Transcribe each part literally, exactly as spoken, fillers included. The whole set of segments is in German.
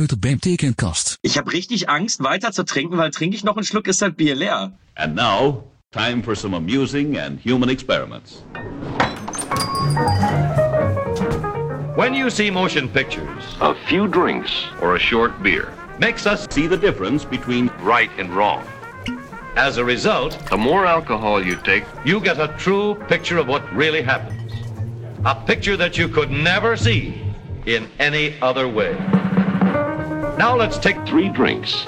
gebeurt beim Tekenkast. Ich habe richtig Angst, weiter zu trinken, weil trinke ich noch einen Schluck, ist das Bier leer. And now, time for some amusing and human experiments. When you see motion pictures, a few drinks or a short beer Makes us see the difference between right and wrong. As a result, the more alcohol you take, you get a true picture of what really happens. A picture that you could never see in any other way. Now let's take three drinks.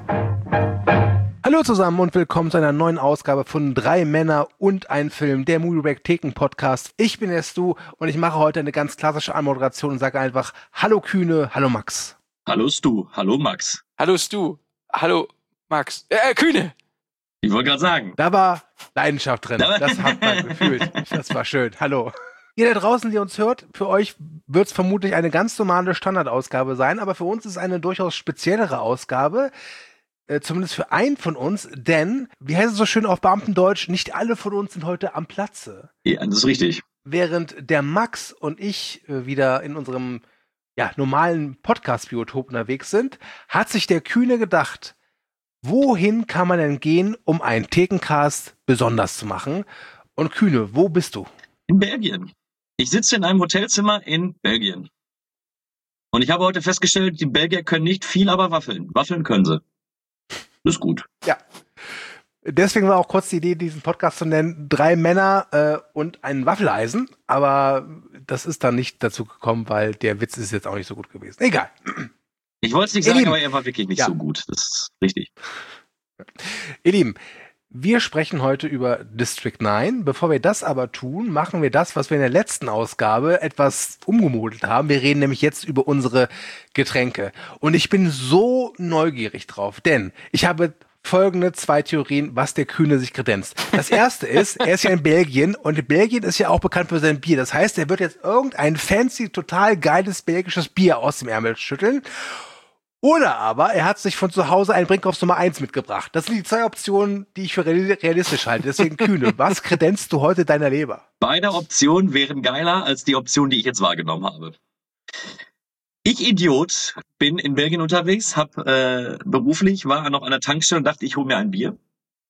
Hallo zusammen und willkommen zu einer neuen Ausgabe von Drei Männer und ein Film, der Movieback Theken Podcast. Ich bin der Stu und ich mache heute eine ganz klassische Anmoderation und sage einfach Hallo Kühne, hallo Max. Hallo Stu, hallo Max. Hallo Stu, hallo Max. Äh, Kühne! Ich wollte gerade sagen. Da war Leidenschaft drin, das hat man gefühlt. Das war schön, hallo. Ihr da draußen, die uns hört, für euch wird es vermutlich eine ganz normale Standardausgabe sein, aber für uns ist es eine durchaus speziellere Ausgabe, äh, zumindest für einen von uns, denn, wie heißt es so schön auf Beamtendeutsch, nicht alle von uns sind heute am Platze. Ja, das ist richtig. Während der Max und ich äh, wieder in unserem ja, normalen Podcast-Biotop unterwegs sind, hat sich der Kühne gedacht, wohin kann man denn gehen, um einen Thekencast besonders zu machen? Und Kühne, wo bist du? In Belgien. Ich sitze in einem Hotelzimmer in Belgien. Und ich habe heute festgestellt, die Belgier können nicht viel, aber Waffeln. Waffeln können sie. Das ist gut. Ja. Deswegen war auch kurz die Idee, diesen Podcast zu nennen, drei Männer äh, und ein Waffeleisen. Aber das ist dann nicht dazu gekommen, weil der Witz ist jetzt auch nicht so gut gewesen. Egal. Ich wollte es nicht Ihr sagen, Lieben. aber er war wirklich nicht Ja. so gut. Das ist richtig. Ihr Lieben, wir sprechen heute über District neun. Bevor wir das aber tun, machen wir das, was wir in der letzten Ausgabe etwas umgemodelt haben. Wir reden nämlich jetzt über unsere Getränke. Und ich bin so neugierig drauf, denn ich habe folgende zwei Theorien, was der Kühne sich kredenzt. Das erste ist, er ist ja in Belgien und Belgien ist ja auch bekannt für sein Bier. Das heißt, er wird jetzt irgendein fancy, total geiles belgisches Bier aus dem Ärmel schütteln. Oder aber er hat sich von zu Hause einen Brinkhoffs Nummer eins mitgebracht. Das sind die zwei Optionen, die ich für realistisch halte. Deswegen Kühne, was kredenzt du heute deiner Leber? Beide Optionen wären geiler als die Option, die ich jetzt wahrgenommen habe. Ich, Idiot, bin in Belgien unterwegs, hab äh, beruflich, war noch an der Tankstelle und dachte, ich hole mir ein Bier.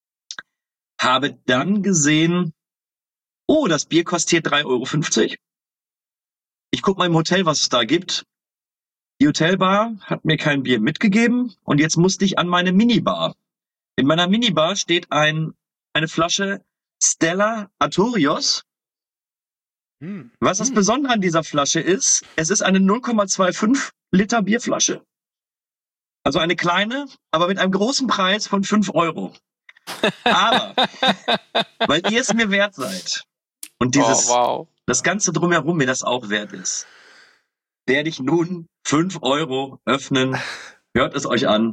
Habe dann gesehen, oh, das Bier kostet hier drei Euro fünfzig. Ich guck mal im Hotel, was es da gibt. Die Hotelbar hat mir kein Bier mitgegeben und jetzt musste ich an meine Minibar. In meiner Minibar steht ein eine Flasche Stella Artourios. Hm. Was das Hm. Besondere an dieser Flasche ist, es ist eine null Komma fünfundzwanzig Liter Bierflasche. Also eine kleine, aber mit einem großen Preis von fünf Euro. Aber, weil ihr es mir wert seid und dieses, Oh, wow. das Ganze drumherum mir das auch wert ist, werde ich nun fünf Euro öffnen. Hört es euch an.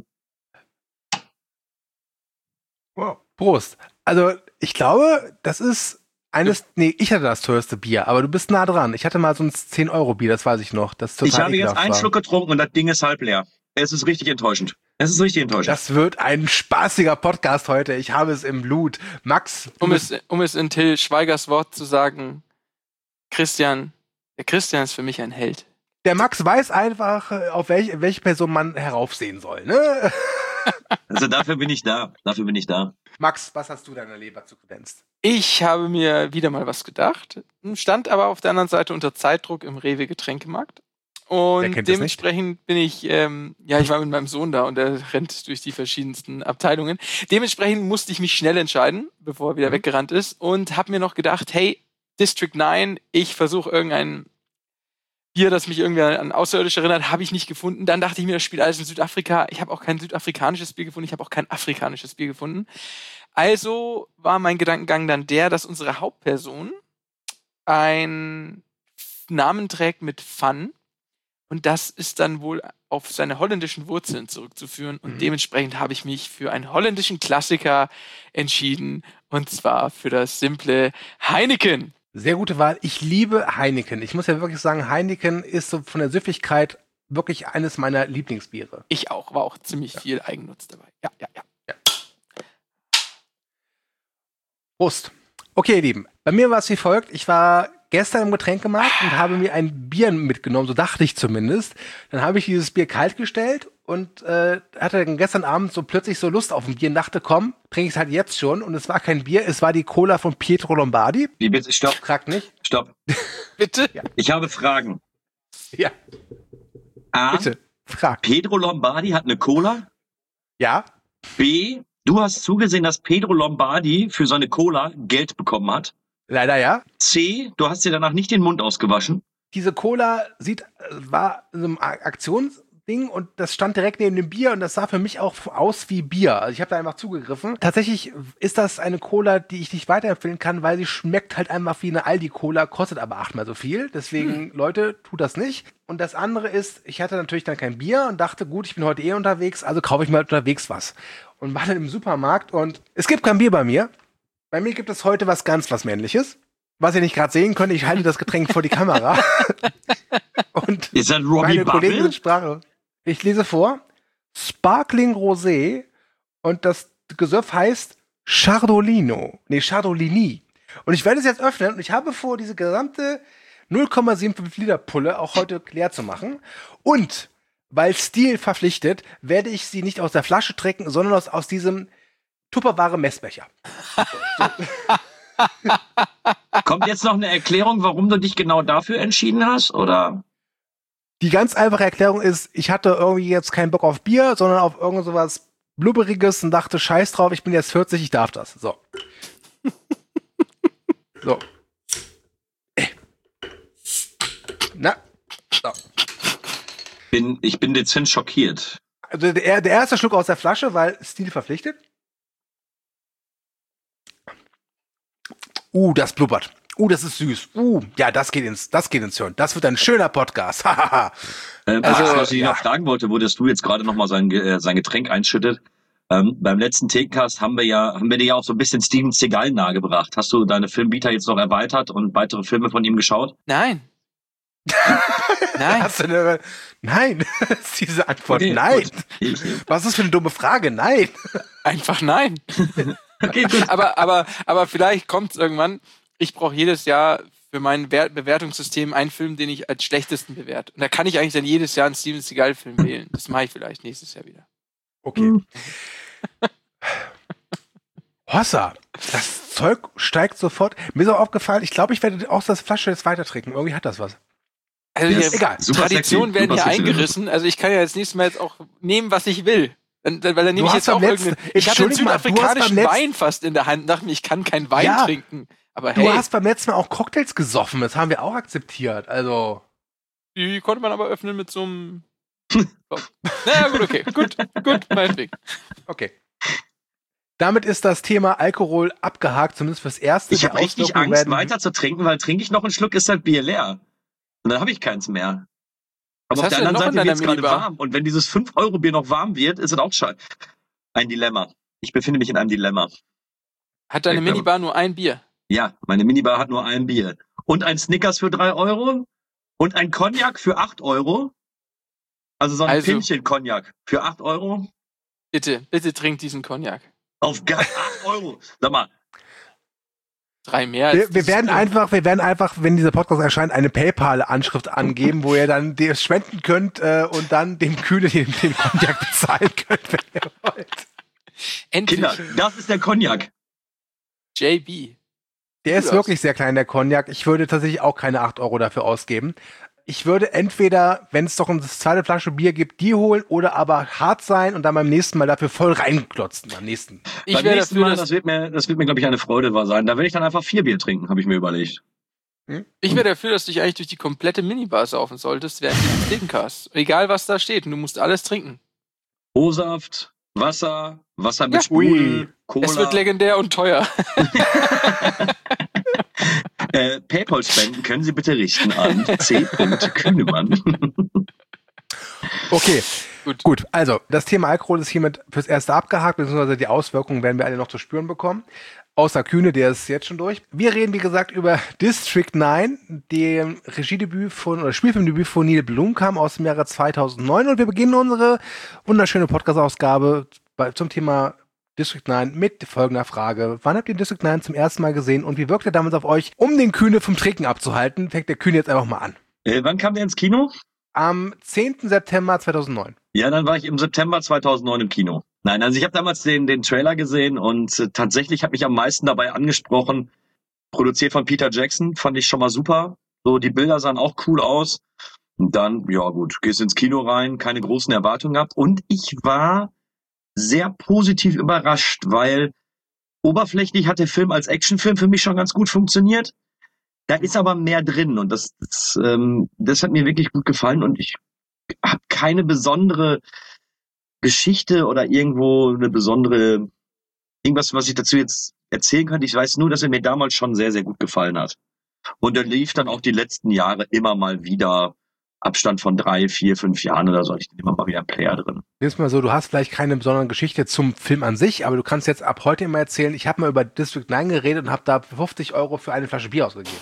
Wow. Prost. Also ich glaube, das ist eines, nee, ich hatte das teuerste Bier, aber du bist nah dran. Ich hatte mal so ein zehn Euro Bier, das weiß ich noch. Das total Ich habe jetzt ekelhaft einen war. Schluck getrunken und das Ding ist halb leer. Es ist richtig enttäuschend. Es ist richtig enttäuschend. Das wird ein spaßiger Podcast heute. Ich habe es im Blut. Max, du Um bist- es, um es in Till Schweigers Wort zu sagen, Christian, der Christian ist für mich ein Held. der Max weiß einfach, äh, auf welche, welche Person man heraufsehen soll, ne? Also dafür bin ich da. Dafür bin ich da. Max, was hast du deiner Leber zu kredenzt? Ich habe mir wieder mal was gedacht, stand aber auf der anderen Seite unter Zeitdruck im Rewe Getränkemarkt. Wer Und kennt das dementsprechend bin ich, ähm, ja, ich war mit meinem Sohn da und er rennt durch die verschiedensten Abteilungen. Dementsprechend musste ich mich schnell entscheiden, bevor er wieder Mhm. weggerannt ist und habe mir noch gedacht, hey, District neun, ich versuche irgendein Bier, das mich irgendwie an Außerirdische erinnert, habe ich nicht gefunden. Dann dachte ich mir, das spielt alles in Südafrika. Ich habe auch kein südafrikanisches Bier gefunden, ich habe auch kein afrikanisches Bier gefunden. Also war mein Gedankengang dann der, dass unsere Hauptperson einen Namen trägt mit Fun. Und das ist dann wohl auf seine holländischen Wurzeln zurückzuführen. Und Mhm. dementsprechend habe ich mich für einen holländischen Klassiker entschieden. Und zwar für das simple Heineken. Sehr gute Wahl. Ich liebe Heineken. Ich muss ja wirklich sagen, Heineken ist so von der Süffigkeit wirklich eines meiner Lieblingsbiere. Ich auch, war auch ziemlich viel Eigennutz dabei. Ja, ja, ja. Prost. Okay, ihr Lieben. Bei mir war es wie folgt. Ich war gestern im Getränkemarkt und habe mir ein Bier mitgenommen, so dachte ich zumindest. Dann habe ich dieses Bier kalt gestellt und äh, hatte dann gestern Abend so plötzlich so Lust auf ein Bier und dachte, komm, trinke ich es halt jetzt schon. Und es war kein Bier, es war die Cola von Pietro Lombardi. Wie bitte? Stopp, Frag nicht. stopp. Bitte? Ja. Ich habe Fragen. Ja, A. bitte. Frag. Pedro Lombardi hat eine Cola. Ja? B. Du hast zugesehen, dass Pedro Lombardi für seine Cola Geld bekommen hat. Leider ja. C. Du hast dir danach nicht den Mund ausgewaschen. Diese Cola sieht, war so ein Aktionsding und das stand direkt neben dem Bier und das sah für mich auch aus wie Bier. Also ich habe da einfach zugegriffen. Tatsächlich ist das eine Cola, die ich nicht weiterempfehlen kann, weil sie schmeckt halt einfach wie eine Aldi-Cola, kostet aber achtmal so viel. Deswegen, hm. Leute, tut das nicht. Und das andere ist, ich hatte natürlich dann kein Bier und dachte, gut, ich bin heute eh unterwegs, also kaufe ich mal unterwegs was. Und war dann im Supermarkt und es gibt kein Bier bei mir. Bei mir gibt es heute was ganz was Männliches. Was ihr nicht gerade sehen könnt, ich halte das Getränk vor die Kamera. Und ist das Robbie meine Kollegen Bubble? sind Sprache. Ich lese vor. Sparkling Rosé und das Gesöff heißt Chardolino. Nee, Chardolini. Und ich werde es jetzt öffnen und ich habe vor, diese gesamte null Komma fünfundsiebzig Liter Pulle auch heute leer zu machen. Und weil Stil verpflichtet, werde ich sie nicht aus der Flasche trinken, sondern aus, aus diesem Tupperware Messbecher. Kommt jetzt noch eine Erklärung, warum du dich genau dafür entschieden hast, oder? Die ganz einfache Erklärung ist, ich hatte irgendwie jetzt keinen Bock auf Bier, sondern auf irgend sowas Blubberiges und dachte, scheiß drauf, ich bin jetzt vierzig, ich darf das. So. So. Na. So. Bin, ich bin dezent schockiert. Also der, der erste Schluck aus der Flasche, weil Stil verpflichtet. Uh, das blubbert. Uh, das ist süß. Uh, ja, das geht ins, das geht ins Hirn. Das wird ein schöner Podcast. ähm, Also, also, was ich ja. noch fragen wollte, wo das du jetzt gerade noch mal sein, äh, sein Getränk einschüttet. Ähm, beim letzten Thekencast haben wir ja, haben wir dir ja auch so ein bisschen Steven Seagal nahegebracht. Hast du deine Filmbieter jetzt noch erweitert und weitere Filme von ihm geschaut? Nein. Nein. Hast du eine, nein, das ist diese Antwort. Okay, nein. gut. Ich, Was ist das für eine dumme Frage? Nein. Einfach nein. okay, gut. aber, aber, aber vielleicht kommt es irgendwann. Ich brauche jedes Jahr für mein Wert- Bewertungssystem einen Film, den ich als schlechtesten bewerte. Und da kann ich eigentlich dann jedes Jahr einen Steven Seagal-Film wählen. Das mache ich vielleicht nächstes Jahr wieder. Okay. Hossa, das Zeug steigt sofort. Mir ist auch aufgefallen, ich glaube, ich werde auch das Flasche jetzt weiter trinken. Irgendwie hat das was. Also Ja, die ist egal. Super Traditionen sexy, werden super hier sexy. eingerissen. Also ich kann ja jetzt nächstes Mal jetzt auch nehmen, was ich will. Dann, dann, weil dann nehme Du ich hast jetzt auch beim letzten- irgendeinen... Ich hatte einen Entschuldigung mal, du hast beim südafrikanischen letzten- Wein fast in der Hand und dachte mir, ich kann keinen Wein Ja. trinken. Aber Du hey, hast beim letzten Mal auch Cocktails gesoffen. Das haben wir auch akzeptiert. Also. die konnte man aber öffnen mit so einem... So. Naja, gut, okay. Gut, gut, meinetwegen. Okay. Damit ist das Thema Alkohol abgehakt, zumindest fürs Erste. Ich Die habe richtig Auswirkungen Angst, werden- weiter zu trinken, weil trinke ich noch einen Schluck, ist das Bier leer. Und dann habe ich keins mehr. Was Aber auf hast der du denn anderen noch Seite in deiner wird es gerade Minibar? warm. Und wenn dieses fünf Euro Bier noch warm wird, ist es auch scheiße. Ein Dilemma. Ich befinde mich in einem Dilemma. Hat deine Ich glaube- Minibar nur ein Bier? Ja, meine Minibar hat nur ein Bier. Und ein Snickers für drei Euro. Und ein Cognac für acht Euro. Also so ein Also- Pinchen Cognac für acht Euro. Bitte, bitte trink diesen Cognac. Auf gar acht Euro. Sag mal, Drei mehr als Wir, wir dieses werden Bier. einfach, wir werden einfach, wenn dieser Podcast erscheint, eine PayPal-Anschrift angeben, wo ihr dann das spenden könnt äh, und dann dem Kühne den, den Cognac bezahlen könnt, wenn ihr wollt. Endlich. Kinder, das ist der Cognac. J B. Der ist aus. wirklich sehr klein, der Cognac. Ich würde tatsächlich auch keine acht Euro dafür ausgeben. Ich würde entweder, wenn es doch eine zweite Flasche Bier gibt, die holen oder aber hart sein und dann beim nächsten Mal dafür voll reinklotzen. Beim nächsten. Ich Beim wäre nächsten dafür, Mal, dass, das wird mir, das wird mir, glaube ich, eine Freude wahr sein. Da werde ich dann einfach vier Bier trinken, habe ich mir überlegt. ich wäre dafür, dass du dich eigentlich durch die komplette Minibar saufen solltest während dieses Thekencast. Egal, was da steht. Und du musst alles trinken. O-Saft, Wasser, Wasser mit Ja. Sprudel, Ui. Cola. Es wird legendär und teuer. Äh, PayPal-Spenden können Sie bitte richten an C. Kühnemann. Okay, Gut. gut. Also, das Thema Alkohol ist hiermit fürs Erste abgehakt, beziehungsweise die Auswirkungen werden wir alle noch zu spüren bekommen. Außer Kühne, der ist jetzt schon durch. Wir reden, wie gesagt, über District neun, dem Regiedebüt von, oder Spielfilmdebüt von Neil Blomkamp aus dem Jahre zweitausendneun. Und wir beginnen unsere wunderschöne Podcast-Ausgabe bei- zum Thema District neun mit folgender Frage. Wann habt ihr District neun zum ersten Mal gesehen und wie wirkt er damals auf euch, um den Kühne vom Trinken abzuhalten? Fängt der Kühne jetzt einfach mal an. Äh, wann kam der ins Kino? Am zehnten September zweitausendneun. Ja, dann war ich im September zweitausendneun im Kino. Nein, also ich habe damals den, den Trailer gesehen und äh, tatsächlich hat mich am meisten dabei angesprochen, produziert von Peter Jackson, fand ich schon mal super. So, die Bilder sahen auch cool aus. Und dann, ja gut, gehst ins Kino rein, keine großen Erwartungen gehabt. Und ich war sehr positiv überrascht, weil oberflächlich hat der Film als Actionfilm für mich schon ganz gut funktioniert. Da ist aber mehr drin und das, das, ähm, das hat mir wirklich gut gefallen und ich habe keine besondere Geschichte oder irgendwo eine besondere, irgendwas, was ich dazu jetzt erzählen könnte. Ich weiß nur, dass er mir damals schon sehr, sehr gut gefallen hat. Und er lief dann auch die letzten Jahre immer mal wieder, Abstand von drei, vier, fünf Jahren oder so, hatte ich dann immer mal wieder einen Player drin. Jetzt mal so, du hast vielleicht keine besondere Geschichte zum Film an sich, aber du kannst jetzt ab heute immer erzählen, ich habe mal über District neun geredet und habe da fünfzig Euro für eine Flasche Bier ausgegeben.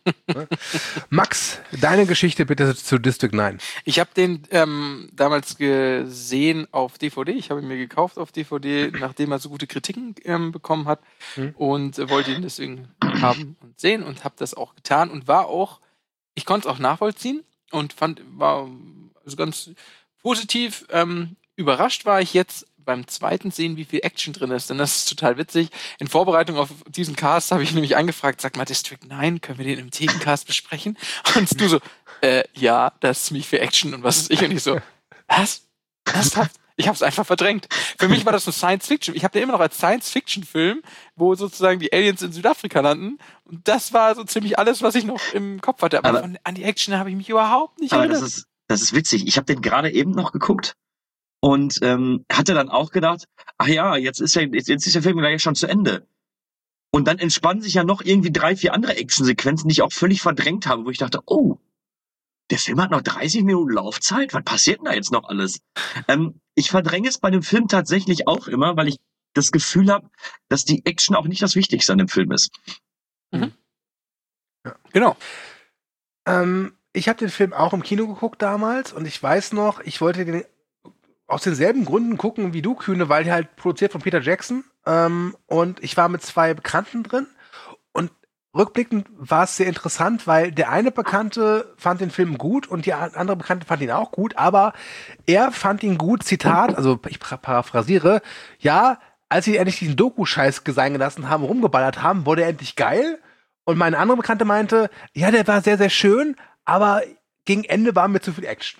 Max, deine Geschichte bitte zu District neun. Ich habe den ähm, damals gesehen auf D V D. Ich habe ihn mir gekauft auf D V D, nachdem er so gute Kritiken ähm, bekommen hat hm. und äh, wollte ihn deswegen haben und sehen und habe das auch getan und war auch, ich konnte es auch nachvollziehen und fand, war also ganz positiv. Ähm, überrascht war ich jetzt beim zweiten Sehen, wie viel Action drin ist, denn das ist total witzig. In Vorbereitung auf diesen Cast habe ich nämlich angefragt, sag mal, District neun, können wir den im Thekencast besprechen? Und du so, äh, ja, da ist ziemlich viel Action und was ist ich? Und ich so, was? Ernsthaft? Ich habe es einfach verdrängt. Für mich war das so Science-Fiction. Ich habe den immer noch als Science-Fiction-Film, wo sozusagen die Aliens in Südafrika landen. Und das war so ziemlich alles, was ich noch im Kopf hatte. Aber, Aber von, an die Action habe ich mich überhaupt nicht aber erinnert. Das ist, das ist witzig. Ich habe den gerade eben noch geguckt und ähm, hatte dann auch gedacht, ach ja, jetzt ist ja jetzt ist der Film gleich schon zu Ende. Und dann entspannen sich ja noch irgendwie drei, vier andere Actionsequenzen, die ich auch völlig verdrängt habe, wo ich dachte, oh, der Film hat noch dreißig Minuten Laufzeit. Was passiert denn da jetzt noch alles? Ähm, ich verdränge es bei dem Film tatsächlich auch immer, weil ich das Gefühl habe, dass die Action auch nicht das Wichtigste an dem Film ist. Mhm. Ja. Genau. Ähm, ich habe den Film auch im Kino geguckt damals und ich weiß noch, ich wollte den aus denselben Gründen gucken wie du, Kühne, weil der halt produziert von Peter Jackson ähm, und ich war mit zwei Bekannten drin und rückblickend war es sehr interessant, weil der eine Bekannte fand den Film gut und die andere Bekannte fand ihn auch gut, aber er fand ihn gut, Zitat, also ich paraphrasiere, ja, als sie endlich diesen Doku-Scheiß sein gelassen haben, rumgeballert haben, wurde er endlich geil und meine andere Bekannte meinte, ja, der war sehr, sehr schön, aber gegen Ende war mir zu viel Action.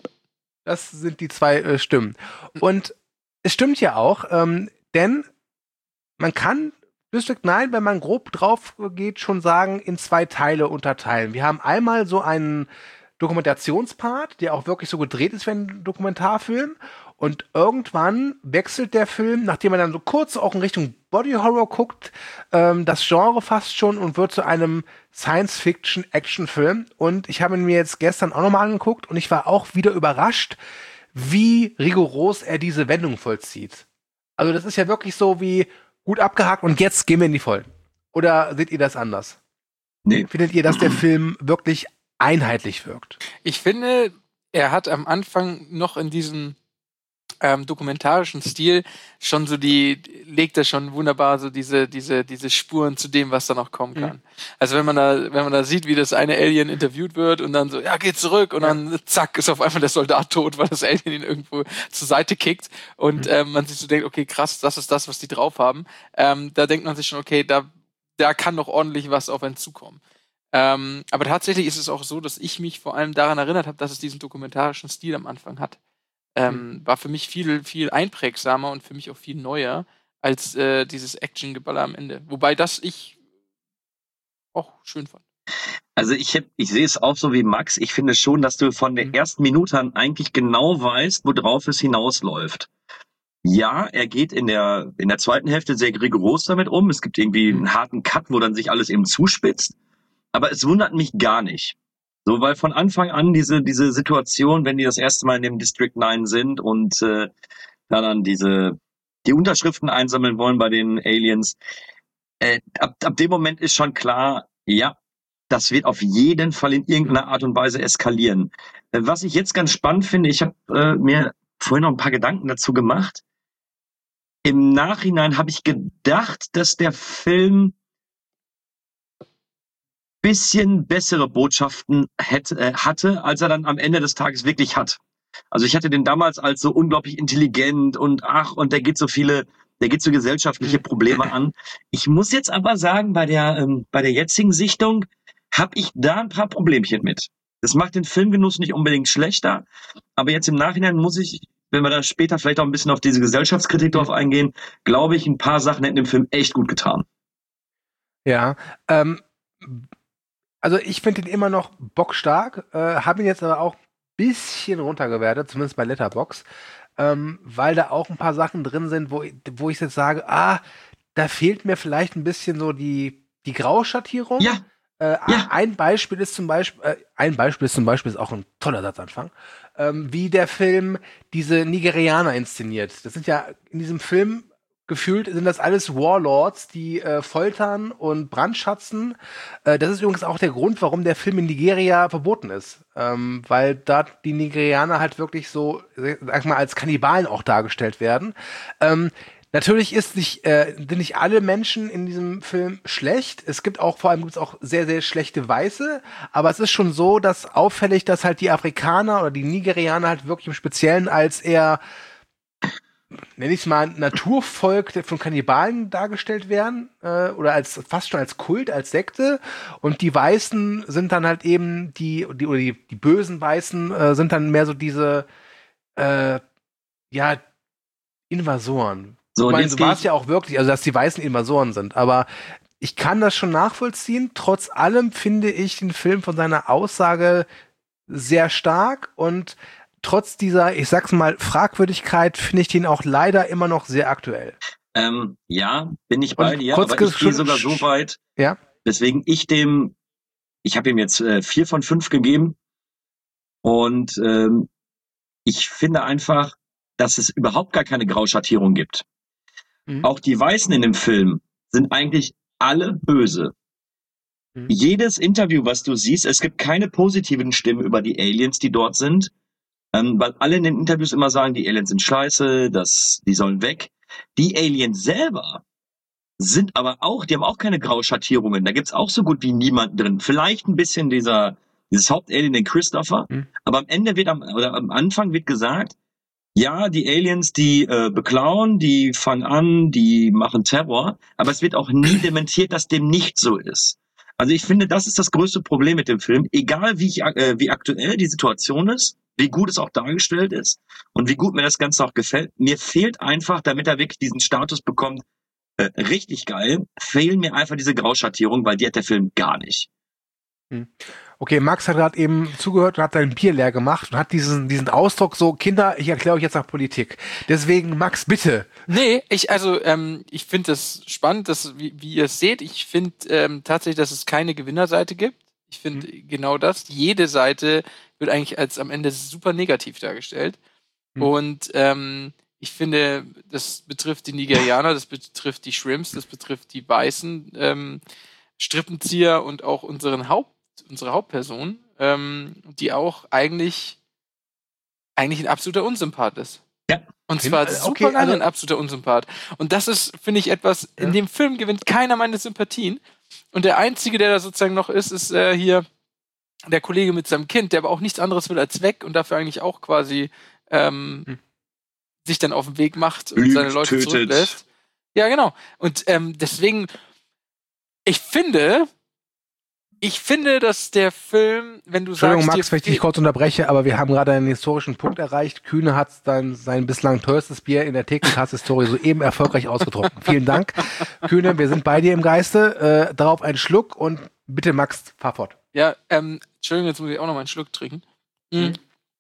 Das sind die zwei äh, Stimmen. Und es stimmt ja auch, ähm, denn man kann District neun, wenn man grob drauf geht, schon sagen, in zwei Teile unterteilen. Wir haben einmal so einen Dokumentationspart, der auch wirklich so gedreht ist wie ein Dokumentarfilm. Und irgendwann wechselt der Film, nachdem man dann so kurz auch in Richtung Body Horror guckt, ähm, das Genre fast schon und wird zu einem Science-Fiction-Action-Film. Und ich habe ihn mir jetzt gestern auch nochmal angeguckt und ich war auch wieder überrascht, wie rigoros er diese Wendung vollzieht. Also das ist ja wirklich so wie gut abgehakt und jetzt gehen wir in die Vollen. Oder seht ihr das anders? Nee. Findet ihr, dass der Film wirklich einheitlich wirkt? Ich finde, er hat am Anfang noch in diesem ähm, dokumentarischen Stil schon so die, legt er schon wunderbar so diese, diese, diese Spuren zu dem, was da noch kommen kann. Mhm. Also wenn man da, wenn man da sieht, wie das eine Alien interviewt wird und dann so, ja, geht zurück und ja. dann zack, ist auf einmal der Soldat tot, weil das Alien ihn irgendwo zur Seite kickt und mhm. ähm, man sich so denkt, okay, krass, das ist das, was die drauf haben. Ähm, da denkt man sich schon, okay, da, da kann noch ordentlich was auf einen zukommen. Ähm, aber tatsächlich ist es auch so, dass ich mich vor allem daran erinnert habe, dass es diesen dokumentarischen Stil am Anfang hat. Ähm, mhm. War für mich viel, viel einprägsamer und für mich auch viel neuer als äh, dieses Action-Geballer am Ende. Wobei das ich auch schön fand. Also ich, hab, ich sehe es auch so wie Max. Ich finde schon, dass du von der mhm. ersten Minute an eigentlich genau weißt, worauf es hinausläuft. Ja, er geht in der, in der zweiten Hälfte sehr rigoros damit um. Es gibt irgendwie einen harten Cut, wo dann sich alles eben zuspitzt. Aber es wundert mich gar nicht. So, weil von Anfang an diese diese Situation, wenn die das erste Mal in dem District neun sind und äh, da dann diese die Unterschriften einsammeln wollen bei den Aliens, äh, ab, ab dem Moment ist schon klar, ja, das wird auf jeden Fall in irgendeiner Art und Weise eskalieren. Äh, was ich jetzt ganz spannend finde, ich habe äh, mir vorhin noch ein paar Gedanken dazu gemacht. im Nachhinein habe ich gedacht, dass der Film bisschen bessere Botschaften hätte, äh, hatte, als er dann am Ende des Tages wirklich hat. Also ich hatte den damals als so unglaublich intelligent und ach, und der geht so viele, der geht so gesellschaftliche Probleme an. Ich muss jetzt aber sagen, bei der, ähm, bei der jetzigen Sichtung habe ich da ein paar Problemchen mit. Das macht den Filmgenuss nicht unbedingt schlechter, aber jetzt im Nachhinein muss ich, wenn wir da später vielleicht auch ein bisschen auf diese Gesellschaftskritik drauf eingehen, glaube ich, ein paar Sachen hätten dem Film echt gut getan. Ja, ähm, also ich finde ihn immer noch bockstark, äh, habe ihn jetzt aber auch ein bisschen runtergewertet, zumindest bei Letterboxd, ähm, weil da auch ein paar Sachen drin sind, wo, wo ich jetzt sage, ah, da fehlt mir vielleicht ein bisschen so die, die Grauschattierung. Ja. Äh, Ja. Ein Beispiel ist zum Beispiel, äh, ein Beispiel ist zum Beispiel, ist auch ein toller Satzanfang, ähm, wie der Film diese Nigerianer inszeniert. Das sind ja in diesem Film gefühlt sind das alles Warlords, die äh, foltern und brandschatzen. Äh, das ist übrigens auch der Grund, warum der Film in Nigeria verboten ist. Ähm, weil da die Nigerianer halt wirklich so, sag ich mal, als Kannibalen auch dargestellt werden. Ähm, natürlich ist nicht, äh, sind nicht alle Menschen in diesem Film schlecht. Es gibt auch, vor allem gibt es auch sehr, sehr schlechte Weiße. Aber es ist schon so, dass auffällig, dass halt die Afrikaner oder die Nigerianer halt wirklich im Speziellen als eher, nenn ich's mal, Naturvolk von Kannibalen dargestellt werden, äh, oder als fast schon als Kult, als Sekte, und die Weißen sind dann halt eben die, die oder die, die bösen Weißen äh, sind dann mehr so diese äh, ja, Invasoren. So, und ich meine, jetzt so geh war es ich- ja auch wirklich, also dass die Weißen Invasoren sind, aber ich kann das schon nachvollziehen. Trotz allem finde ich den Film von seiner Aussage sehr stark, und trotz dieser, ich sag's mal, Fragwürdigkeit finde ich den auch leider immer noch sehr aktuell. Ähm, ja, bin ich bei Und dir, kurz aber ich gehe gesch- sogar so weit, Ja? weswegen ich dem, ich habe ihm jetzt äh, vier von fünf gegeben, und ähm, ich finde einfach, dass es überhaupt gar keine Grauschattierung gibt. Mhm. Auch die Weißen in dem Film sind eigentlich alle böse. Mhm. Jedes Interview, was du siehst, es gibt keine positiven Stimmen über die Aliens, die dort sind, ähm, weil alle in den Interviews immer sagen, die Aliens sind scheiße, das, die sollen weg. Die Aliens selber sind aber auch, die haben auch keine Grauschattierungen. Da gibt's auch so gut wie niemanden drin. Vielleicht ein bisschen dieser, dieses Hauptalien, den Christopher. Mhm. Aber am Ende wird am, oder am Anfang wird gesagt, ja, die Aliens, die äh, beklauen, die fangen an, die machen Terror. Aber es wird auch nie dementiert, dass dem nicht so ist. Also ich finde, das ist das größte Problem mit dem Film. Egal wie, ich, äh, wie aktuell die Situation ist, wie gut es auch dargestellt ist und wie gut mir das Ganze auch gefällt. Mir fehlt einfach, damit er wirklich diesen Status bekommt, äh, richtig geil, fehlen mir einfach diese Grauschattierung, weil die hat der Film gar nicht. Okay, Max hat gerade eben zugehört und hat sein Bier leer gemacht und hat diesen, diesen Ausdruck so, Kinder, ich erkläre euch jetzt nach Politik. Deswegen, Max, bitte. Nee, ich, also, ähm, ich finde das spannend, dass, wie, wie ihr es seht. Ich finde ähm, tatsächlich, dass es keine Gewinnerseite gibt. Ich finde mhm. genau das. Jede Seite wird eigentlich als am Ende super negativ dargestellt. Mhm. Und ähm, ich finde, das betrifft die Nigerianer, das betrifft die Shrimps, das betrifft die weißen ähm, Strippenzieher und auch unseren Haupt, unsere Hauptperson, ähm, die auch eigentlich eigentlich ein absoluter Unsympath ist. Ja. Und zwar Okay, super lange also- ein absoluter Unsympath. Und das ist, finde ich, etwas, in Ja. dem Film gewinnt keiner meine Sympathien. Und der Einzige, der da sozusagen noch ist, ist äh, hier der Kollege mit seinem Kind, der aber auch nichts anderes will als weg und dafür eigentlich auch quasi ähm, Hm. sich dann auf den Weg macht und Lügt, seine Leute tötet. zurücklässt. Ja, genau. Und ähm, deswegen, ich finde, ich finde, dass der Film, wenn du Entschuldigung, sagst, Max, dir wenn ich dich fehlt- kurz unterbreche, aber wir haben gerade einen historischen Punkt erreicht. Kühne hat dann sein bislang teuerstes Bier in der Thekencast-Historie soeben erfolgreich ausgetrunken. Vielen Dank, Kühne, wir sind bei dir im Geiste. Äh, darauf einen Schluck und bitte, Max, fahr fort. Ja, ähm, Entschuldigung, jetzt muss ich auch noch mal einen Schluck trinken. Mhm.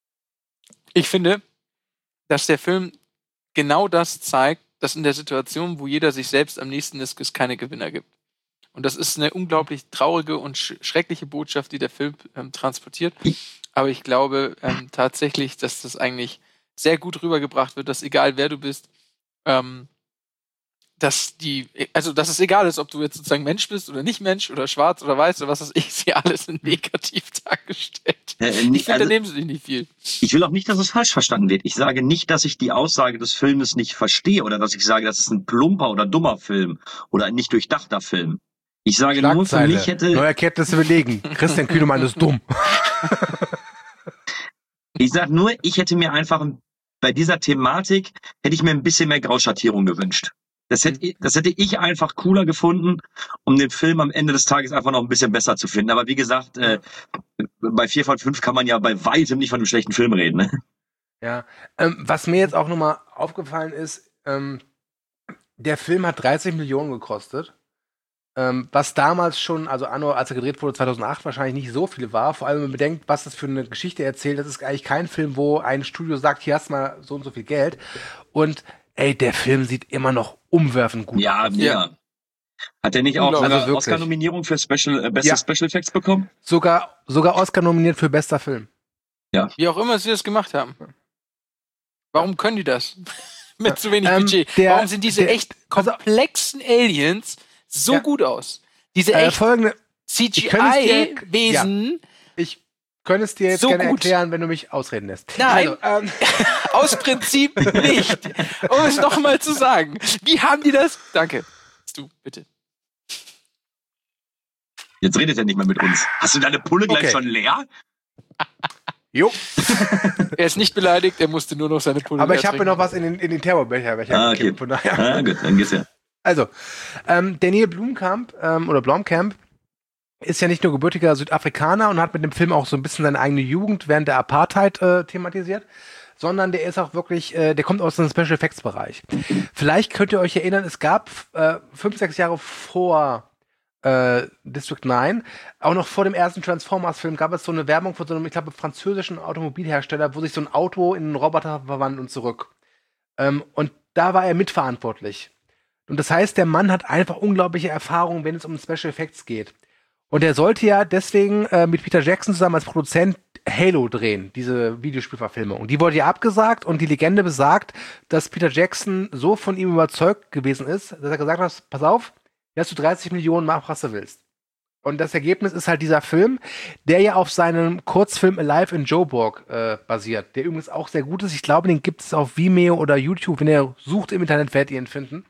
Ich finde, dass der Film genau das zeigt, dass in der Situation, wo jeder sich selbst am nächsten ist, es keine Gewinner gibt. Und das ist eine unglaublich traurige und sch- schreckliche Botschaft, die der Film ähm, transportiert. Aber ich glaube ähm, tatsächlich, dass das eigentlich sehr gut rübergebracht wird, dass egal wer du bist, ähm, dass die, also dass es egal ist, ob du jetzt sozusagen Mensch bist oder nicht Mensch oder schwarz oder weiß oder was weiß ich, sie alles sind negativ dargestellt. Äh, Ich nicht, finde, also, da nehmen sie sich nicht viel. ich will auch nicht, dass es falsch verstanden wird. Ich sage nicht, dass ich die Aussage des Filmes nicht verstehe oder dass ich sage, das ist ein plumper oder dummer Film oder ein nicht durchdachter Film. Ich sage nur, für Schlagzeile. mich hätte... Neue Erkenntnisse belegen. Christian Kühnemann ist dumm. Ich sag nur, ich hätte mir einfach bei dieser Thematik hätte ich mir ein bisschen mehr Grauschattierung gewünscht. Das hätte, das hätte ich einfach cooler gefunden, um den Film am Ende des Tages einfach noch ein bisschen besser zu finden. Aber wie gesagt, äh, bei vier von fünf kann man ja bei weitem nicht von einem schlechten Film reden. Ne? Ja, ähm, was mir jetzt auch nochmal aufgefallen ist, ähm, der Film hat dreißig Millionen gekostet. Ähm, was damals schon, also anno, als er gedreht wurde, zweitausendacht, wahrscheinlich nicht so viel war. Vor allem, wenn man bedenkt, was das für eine Geschichte erzählt. Das ist eigentlich kein Film, wo ein Studio sagt, hier hast du mal so und so viel Geld. Und ey, der Film sieht immer noch umwerfend gut Ja, aus. ja. Hat er nicht auch Also sogar wirklich. Oscar-Nominierung für Special, äh, beste Ja. Special Effects bekommen? Sogar, sogar Oscar nominiert für bester Film. Wie auch immer sie das gemacht haben. Warum können die das? Mit zu wenig Ähm, Budget. der- Warum sind diese der- echt komplexen Aliens so Ja. gut aus? Diese Äh, echt folgende, C G ich könnte es dir- I-Wesen. ich könnte es dir jetzt So gerne gut. erklären, wenn du mich ausreden lässt. Nein. Also, ähm, Aus Prinzip nicht. Um es nochmal zu sagen. Wie haben die das? Danke. Du, bitte. Jetzt redet er nicht mehr mit uns. Hast du deine Pulle gleich Okay. schon leer? jo. Er ist nicht beleidigt, er musste nur noch seine Pulle Aber ich habe mir trinken. noch was in den, in den Terrorbecher. Becher Ah, okay. gekippt, von daher. Ah, gut, dann geht's ja. Also, ähm, der Neil Blomkamp, ähm, oder Blomkamp, ist ja nicht nur gebürtiger Südafrikaner und hat mit dem Film auch so ein bisschen seine eigene Jugend während der Apartheid äh, thematisiert, sondern der ist auch wirklich, äh, der kommt aus dem Special Effects Bereich. Vielleicht könnt ihr euch erinnern, es gab äh, fünf, sechs Jahre vor äh, District neun, auch noch vor dem ersten Transformers-Film, gab es so eine Werbung von so einem, ich glaube, französischen Automobilhersteller, wo sich so ein Auto in einen Roboter verwandelt und zurück. Ähm, und da war er mitverantwortlich. Und das heißt, der Mann hat einfach unglaubliche Erfahrungen, wenn es um Special Effects geht. Und er sollte ja deswegen äh, mit Peter Jackson zusammen als Produzent Halo drehen, diese Videospielverfilmung. Die wurde ja abgesagt und die Legende besagt, dass Peter Jackson so von ihm überzeugt gewesen ist, dass er gesagt hat, pass auf, hier hast du dreißig Millionen, mach was du willst. Und das Ergebnis ist halt dieser Film, der ja auf seinem Kurzfilm Alive in Joburg äh, basiert, der übrigens auch sehr gut ist. Ich glaube, den gibt es auf Vimeo oder YouTube. Wenn ihr sucht im Internet, werdet ihr ihn finden.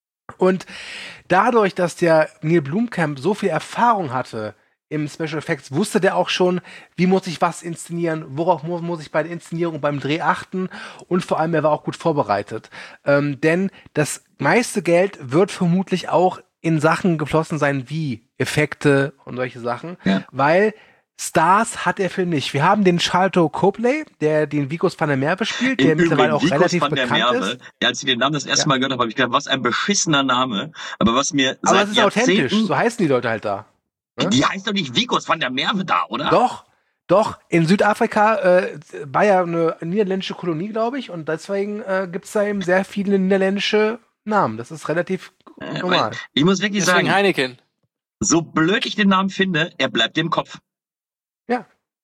Und dadurch, dass der Neil Blomkamp so viel Erfahrung hatte im Special Effects, wusste der auch schon, wie muss ich was inszenieren, worauf muss, muss ich bei der Inszenierung beim Dreh achten und vor allem, er war auch gut vorbereitet. Ähm, denn das meiste Geld wird vermutlich auch in Sachen geflossen sein wie Effekte und solche Sachen, Ja. weil Stars hat der Film nicht. Wir haben den Sharlto Copley, der den Vicos van der Merwe spielt, der Im mittlerweile auch Übrigen, Vicos relativ van der bekannt Merwe, ist. ja, als ich den Namen das erste Ja. Mal gehört habe, habe ich gedacht, was ein beschissener Name. Aber was mir Aber seit es ist authentisch, Jahrzehnten... so heißen die Leute halt da. Ne? Die heißt doch nicht Vicos van der Merwe da, oder? Doch, doch. In Südafrika äh, war ja eine niederländische Kolonie, glaube ich, und deswegen äh, gibt es da eben sehr viele niederländische Namen. Das ist relativ Äh, normal. Ich muss wirklich Deswegen sagen, Heineken. so blöd ich den Namen finde, er bleibt im Kopf. Ja.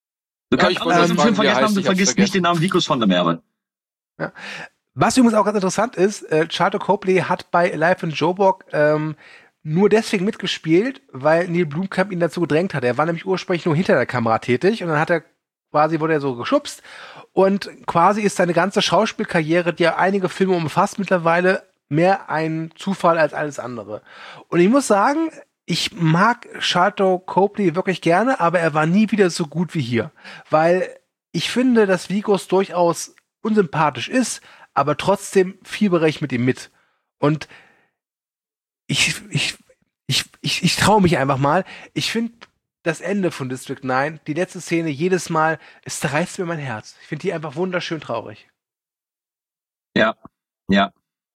Du Ja, kannst ich alles wollte aus dem fragen, Film wie er vergessen haben, heißt, du ich hab's vergisst vergessen. nicht den Namen Vicos van der Merwe. Was übrigens auch ganz interessant ist, äh, Sharlto Copley hat bei Alive in Joburg ähm, nur deswegen mitgespielt, weil Neil Blomkamp ihn dazu gedrängt hat. Er war nämlich ursprünglich nur hinter der Kamera tätig und dann hat er quasi, wurde er so geschubst und quasi ist seine ganze Schauspielkarriere, die ja einige Filme umfasst mittlerweile, mehr ein Zufall als alles andere. Und ich muss sagen, ich mag Sharlto Copley wirklich gerne, aber er war nie wieder so gut wie hier. Weil ich finde, dass Vicos durchaus unsympathisch ist, aber trotzdem fiebere ich mit ihm mit. Und ich, ich, ich, ich, ich traue mich einfach mal. Ich finde das Ende von District neun, die letzte Szene, jedes Mal, es zerreißt mir mein Herz. Ich finde die einfach wunderschön traurig. Ja, ja.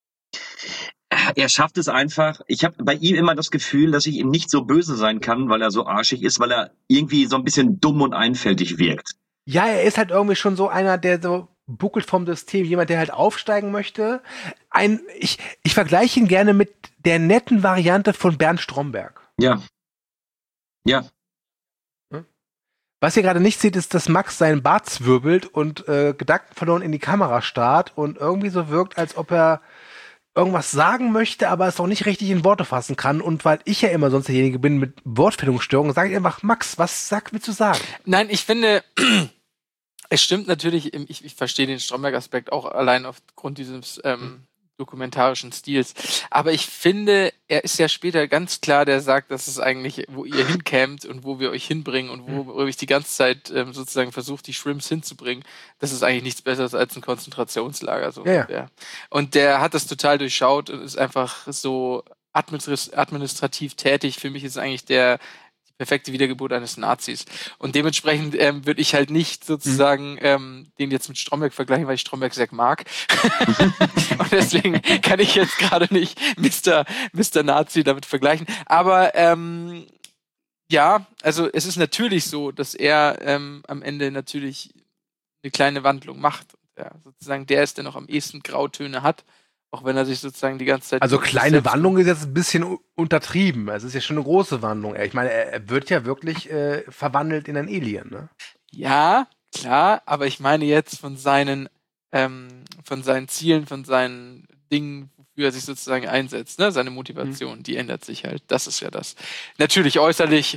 Er schafft es einfach. Ich habe bei ihm immer das Gefühl, dass ich ihm nicht so böse sein kann, weil er so arschig ist, weil er irgendwie so ein bisschen dumm und einfältig wirkt. Ja, er ist halt irgendwie schon so einer, der so buckelt vom System, jemand, der halt aufsteigen möchte. Ein, ich, ich vergleiche ihn gerne mit der netten Variante von Bernd Stromberg. Ja. Ja. Was ihr gerade nicht seht, ist, dass Max seinen Bart zwirbelt und äh, gedankenverloren in die Kamera starrt und irgendwie so wirkt, als ob er irgendwas sagen möchte, aber es auch nicht richtig in Worte fassen kann. Und weil ich ja immer sonst derjenige bin mit Wortfindungsstörungen, sage ich einfach, Max, was sag, willst du sagen? Nein, ich finde, es stimmt natürlich, ich, ich verstehe den Stromberg-Aspekt auch allein aufgrund dieses ähm, dokumentarischen Stils. Aber ich finde, er ist ja später ganz klar, der sagt, das ist eigentlich, wo ihr hinkämt und wo wir euch hinbringen und wo, wo ich die ganze Zeit ähm, sozusagen versuche, die Shrimps hinzubringen. Das ist eigentlich nichts Besseres als ein Konzentrationslager. So Ja, ja. Und der hat das total durchschaut und ist einfach so administrativ tätig. Für mich ist eigentlich der perfekte Wiedergeburt eines Nazis. Und dementsprechend ähm, würde ich halt nicht sozusagen ähm, den jetzt mit Stromberg vergleichen, weil ich Stromberg sehr mag. Und deswegen kann ich jetzt gerade nicht Mister Mister Nazi damit vergleichen. Aber ähm, ja, also es ist natürlich so, dass er ähm, am Ende natürlich eine kleine Wandlung macht. Ja, sozusagen der ist, der noch am ehesten Grautöne hat. Auch wenn er sich sozusagen die ganze Zeit... Also kleine Wandlung ist jetzt ein bisschen u- untertrieben. Es ist ja schon eine große Wandlung. Ich meine, er, er wird ja wirklich äh, verwandelt in ein Alien, ne? Ja, klar, aber ich meine jetzt von seinen, ähm, von seinen Zielen, von seinen Dingen, wofür er sich sozusagen einsetzt, ne? Seine Motivation, mhm. die ändert sich halt. Das ist ja das. Natürlich äußerlich,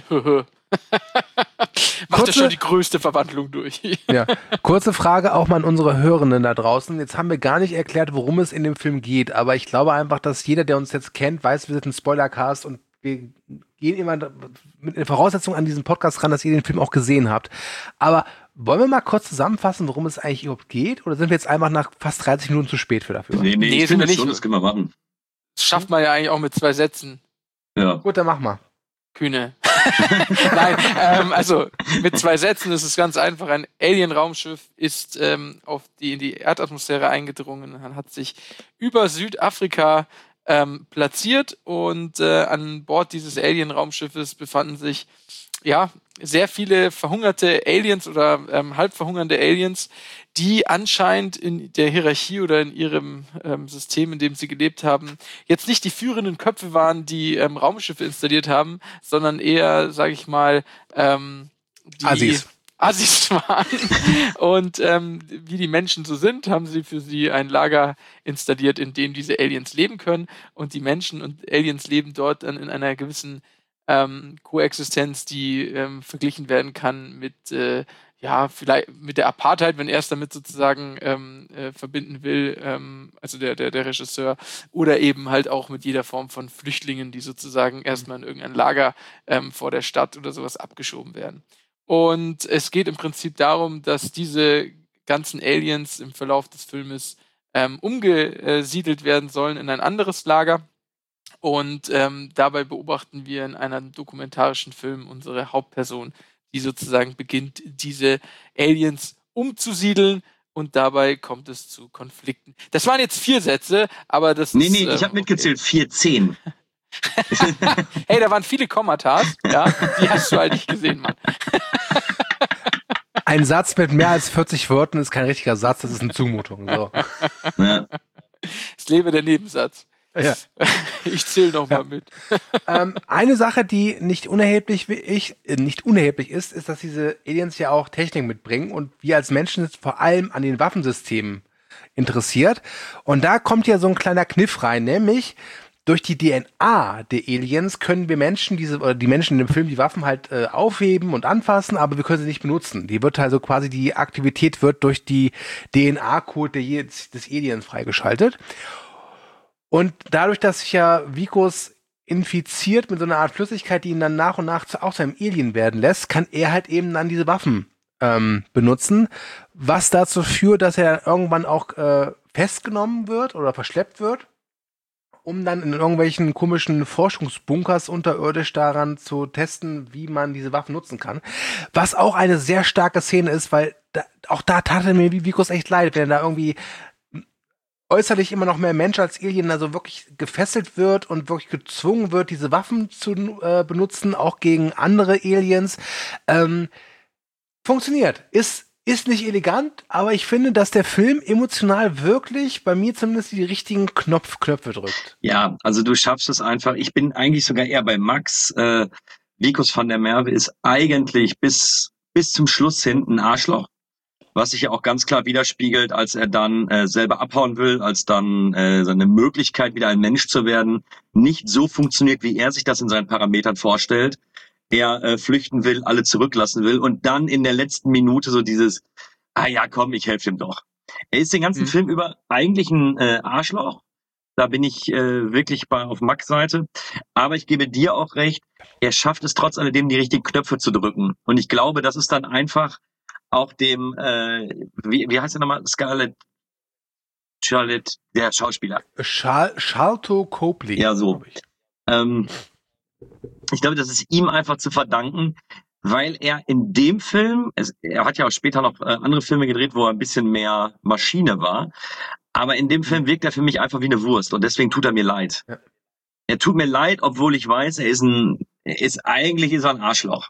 macht Kurze, er schon die größte Verwandlung durch. Ja. Kurze Frage auch mal an unsere Hörenden da draußen. Jetzt haben wir gar nicht erklärt, worum es in dem Film geht, aber ich glaube einfach, dass jeder, der uns jetzt kennt, weiß, wir sind ein Spoilercast und wir gehen immer mit der Voraussetzung an diesen Podcast ran, dass ihr den Film auch gesehen habt. Aber wollen wir mal kurz zusammenfassen, worum es eigentlich überhaupt geht? Oder sind wir jetzt einfach nach fast dreißig Minuten zu spät für dafür? Nee, nee, Nee, ich sind finde wir nicht. schon, das können wir machen. Das schafft man ja eigentlich auch mit zwei Sätzen. Ja. Gut, dann mach mal. Kühne. Nein, ähm, also mit zwei Sätzen ist es ganz einfach. Ein Alien-Raumschiff ist ähm, auf die, in die Erdatmosphäre eingedrungen und hat sich über Südafrika ähm, platziert und äh, an Bord dieses Alien-Raumschiffes befanden sich ja sehr viele verhungerte Aliens oder ähm, halb verhungernde Aliens, die anscheinend in der Hierarchie oder in ihrem ähm, System, in dem sie gelebt haben, jetzt nicht die führenden Köpfe waren, die ähm, Raumschiffe installiert haben, sondern eher, sage ich mal, ähm, die Assis. Assis waren. Und ähm, wie die Menschen so sind, haben sie für sie ein Lager installiert, in dem diese Aliens leben können. Und die Menschen und Aliens leben dort dann in einer gewissen ähm, Koexistenz, die ähm, verglichen werden kann mit äh, ja, vielleicht mit der Apartheid, wenn er es damit sozusagen ähm, äh, verbinden will, ähm, also der, der, der Regisseur, oder eben halt auch mit jeder Form von Flüchtlingen, die sozusagen erstmal in irgendein Lager ähm, vor der Stadt oder sowas abgeschoben werden. Und es geht im Prinzip darum, dass diese ganzen Aliens im Verlauf des Filmes ähm, umgesiedelt werden sollen in ein anderes Lager. Und ähm, dabei beobachten wir in einem dokumentarischen Film unsere Hauptperson, die sozusagen beginnt, diese Aliens umzusiedeln, und dabei kommt es zu Konflikten. Das waren jetzt vier Sätze, aber das Nee, ist... nee, ähm, ich habe mitgezählt, vier, zehn. Hey, da waren viele Kommatas, ja, die hast du halt nicht gesehen, Mann. Ein Satz mit mehr als vierzig Wörtern ist kein richtiger Satz, das ist eine Zumutung. So. Ja. Es lebe der Nebensatz. Ja. Ich zähle noch mal Ja. mit. ähm, eine Sache, die nicht unerheblich, wie ich, äh, nicht unerheblich ist, ist, dass diese Aliens ja auch Technik mitbringen und wir als Menschen sind vor allem an den Waffensystemen interessiert. Und da kommt ja so ein kleiner Kniff rein, nämlich durch die D N A der Aliens können wir Menschen, diese, oder die Menschen in dem Film, die Waffen halt äh, aufheben und anfassen, aber wir können sie nicht benutzen. Die wird also quasi, die Aktivität wird durch die D N A-Code der, des Aliens freigeschaltet. Und dadurch, dass sich ja Vikos infiziert mit so einer Art Flüssigkeit, die ihn dann nach und nach zu, auch zu einem Alien werden lässt, kann er halt eben dann diese Waffen ähm, benutzen, was dazu führt, dass er irgendwann auch äh, festgenommen wird oder verschleppt wird, um dann in irgendwelchen komischen Forschungsbunkers unterirdisch daran zu testen, wie man diese Waffen nutzen kann. Was auch eine sehr starke Szene ist, weil da, auch da tat er mir wie Vikos echt leid, wenn er da irgendwie äußerlich immer noch mehr Mensch als Alien, also wirklich gefesselt wird und wirklich gezwungen wird, diese Waffen zu äh, benutzen, auch gegen andere Aliens. Ähm, funktioniert. Ist, ist nicht elegant, aber ich finde, dass der Film emotional wirklich, bei mir zumindest, die richtigen Knopf, Knöpfe drückt. Ja, also du schaffst es einfach. Ich bin eigentlich sogar eher bei Max. Äh, Vicus van der Merwe ist eigentlich bis, bis zum Schluss hinten ein Arschloch. was sich ja auch ganz klar widerspiegelt, als er dann äh, selber abhauen will, als dann äh, seine Möglichkeit, wieder ein Mensch zu werden, nicht so funktioniert, wie er sich das in seinen Parametern vorstellt. Er äh, flüchten will, alle zurücklassen will und dann in der letzten Minute so dieses, ah ja, komm, ich helfe ihm doch. Er ist den ganzen mhm. Film über eigentlich ein äh, Arschloch. Da bin ich äh, wirklich bei auf Max Seite. Aber ich gebe dir auch recht, er schafft es trotz alledem, die richtigen Knöpfe zu drücken. Und ich glaube, das ist dann einfach auch dem, äh, wie, wie heißt er nochmal? Scarlett, Charlotte, der Schauspieler. Char- Sharlto Copley. Ja, so. Ich. Ähm, ich glaube, das ist ihm einfach zu verdanken, weil er in dem Film, es, er hat ja auch später noch äh, andere Filme gedreht, wo er ein bisschen mehr Maschine war, aber in dem Film wirkt er für mich einfach wie eine Wurst und deswegen tut er mir leid. Ja. Er tut mir leid, obwohl ich weiß, er ist ein, er ist eigentlich ist er ein Arschloch.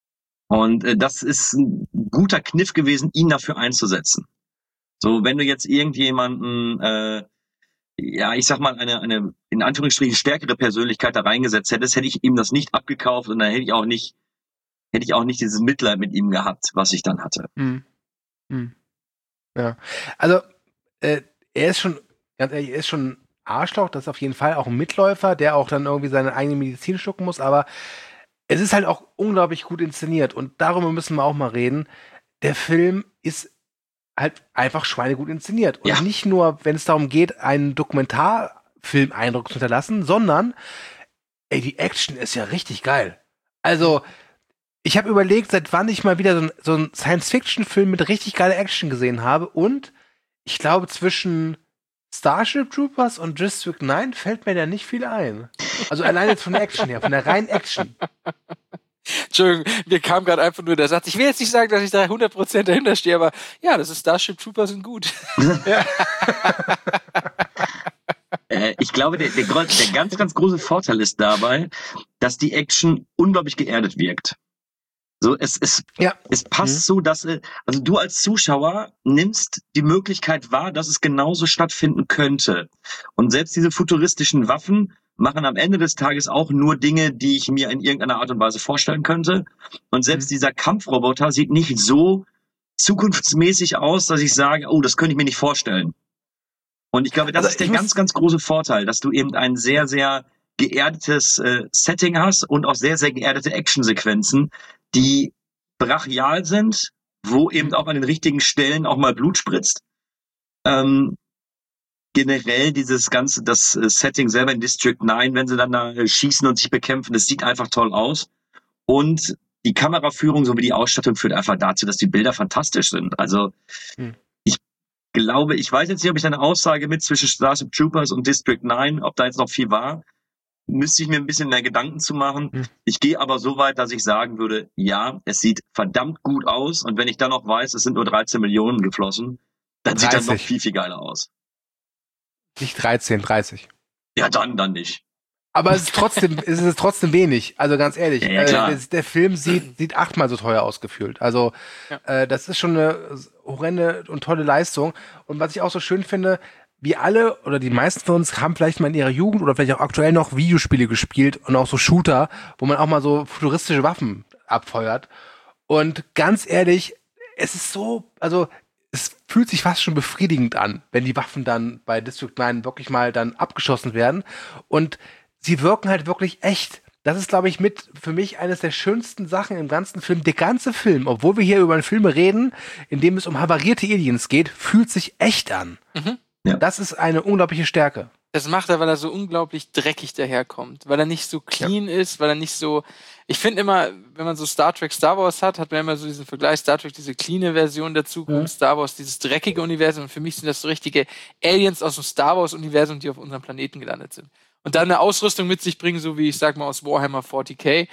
Und äh, das ist ein guter Kniff gewesen, ihn dafür einzusetzen. So, wenn du jetzt irgendjemanden, äh, ja, ich sag mal, eine, eine in Anführungsstrichen stärkere Persönlichkeit da reingesetzt hättest, hätte ich ihm das nicht abgekauft und dann hätte ich auch nicht, hätte ich auch nicht dieses Mitleid mit ihm gehabt, was ich dann hatte. Hm. Hm. Ja, also äh, er ist schon, ganz ehrlich, er ist schon ein Arschloch, das ist auf jeden Fall auch ein Mitläufer, der auch dann irgendwie seine eigene Medizin schlucken muss, aber es ist halt auch unglaublich gut inszeniert und darüber müssen wir auch mal reden. Der Film ist halt einfach schweinegut inszeniert. Und ja. nicht nur, wenn es darum geht, einen Dokumentarfilm-Eindruck zu hinterlassen, sondern ey, die Action ist ja richtig geil. Also, ich habe überlegt, seit wann ich mal wieder so, ein, so einen Science-Fiction-Film mit richtig geiler Action gesehen habe und ich glaube, zwischen Starship Troopers und District neun fällt mir da nicht viel ein. Also allein jetzt von der Action her, von der reinen Action. Entschuldigung, mir kam gerade einfach nur der Satz, ich will jetzt nicht sagen, dass ich da hundert Prozent dahinter stehe, aber ja, das ist Starship Troopers sind gut. Ja. äh, ich glaube, der, der, der ganz, ganz große Vorteil ist dabei, dass die Action unglaublich geerdet wirkt. So, es, es, ja. es passt mhm. so, dass, also du als Zuschauer nimmst die Möglichkeit wahr, dass es genauso stattfinden könnte. Und selbst diese futuristischen Waffen machen am Ende des Tages auch nur Dinge, die ich mir in irgendeiner Art und Weise vorstellen könnte. Und selbst mhm. dieser Kampfroboter sieht nicht so zukunftsmäßig aus, dass ich sage, oh, das könnte ich mir nicht vorstellen. Und ich glaube, das also ist der ganz, ganz große Vorteil, dass du eben ein sehr, sehr geerdetes äh, Setting hast und auch sehr, sehr geerdete Actionsequenzen, die brachial sind, wo eben auch an den richtigen Stellen auch mal Blut spritzt. Ähm, generell dieses ganze, das äh, Setting selber in District neun, wenn sie dann da äh, schießen und sich bekämpfen, das sieht einfach toll aus. Und die Kameraführung sowie die Ausstattung führt einfach dazu, dass die Bilder fantastisch sind. Also hm. ich glaube, ich weiß jetzt nicht, ob ich eine Aussage mit zwischen Starship Troopers und District neun, ob da jetzt noch viel war, müsste ich mir ein bisschen mehr Gedanken zu machen. Hm. Ich gehe aber so weit, dass ich sagen würde, ja, es sieht verdammt gut aus. Und wenn ich dann noch weiß, es sind nur dreizehn Millionen geflossen, dann dreißig. Sieht das noch viel, viel geiler aus. Nicht dreizehn, dreißig. Ja, dann, dann nicht. Aber es ist trotzdem, es ist trotzdem wenig. Also ganz ehrlich, ja, ja, klar. Äh, der, der Film sieht, sieht achtmal so teuer ausgefühlt. Also ja. äh, das ist schon eine horrende und tolle Leistung. Und was ich auch so schön finde, wir alle oder die meisten von uns haben vielleicht mal in ihrer Jugend oder vielleicht auch aktuell noch Videospiele gespielt und auch so Shooter, wo man auch mal so futuristische Waffen abfeuert. Und ganz ehrlich, es ist so, also es fühlt sich fast schon befriedigend an, wenn die Waffen dann bei District neun wirklich mal dann abgeschossen werden. Und sie wirken halt wirklich echt. Das ist, glaube ich, mit für mich eines der schönsten Sachen im ganzen Film. Der ganze Film, obwohl wir hier über einen Film reden, in dem es um havarierte Aliens geht, fühlt sich echt an. Mhm. Ja. Das ist eine unglaubliche Stärke. Das macht er, weil er so unglaublich dreckig daherkommt. Weil er nicht so clean ja. ist, weil er nicht so... Ich finde immer, wenn man so Star Trek, Star Wars hat, hat man immer so diesen Vergleich, Star Trek, diese cleane Version der Zukunft, ja. Star Wars, dieses dreckige Universum. Und für mich sind das so richtige Aliens aus dem Star Wars-Universum, die auf unserem Planeten gelandet sind. Und dann eine Ausrüstung mit sich bringen, so wie, ich sag mal, aus Warhammer vierzig K.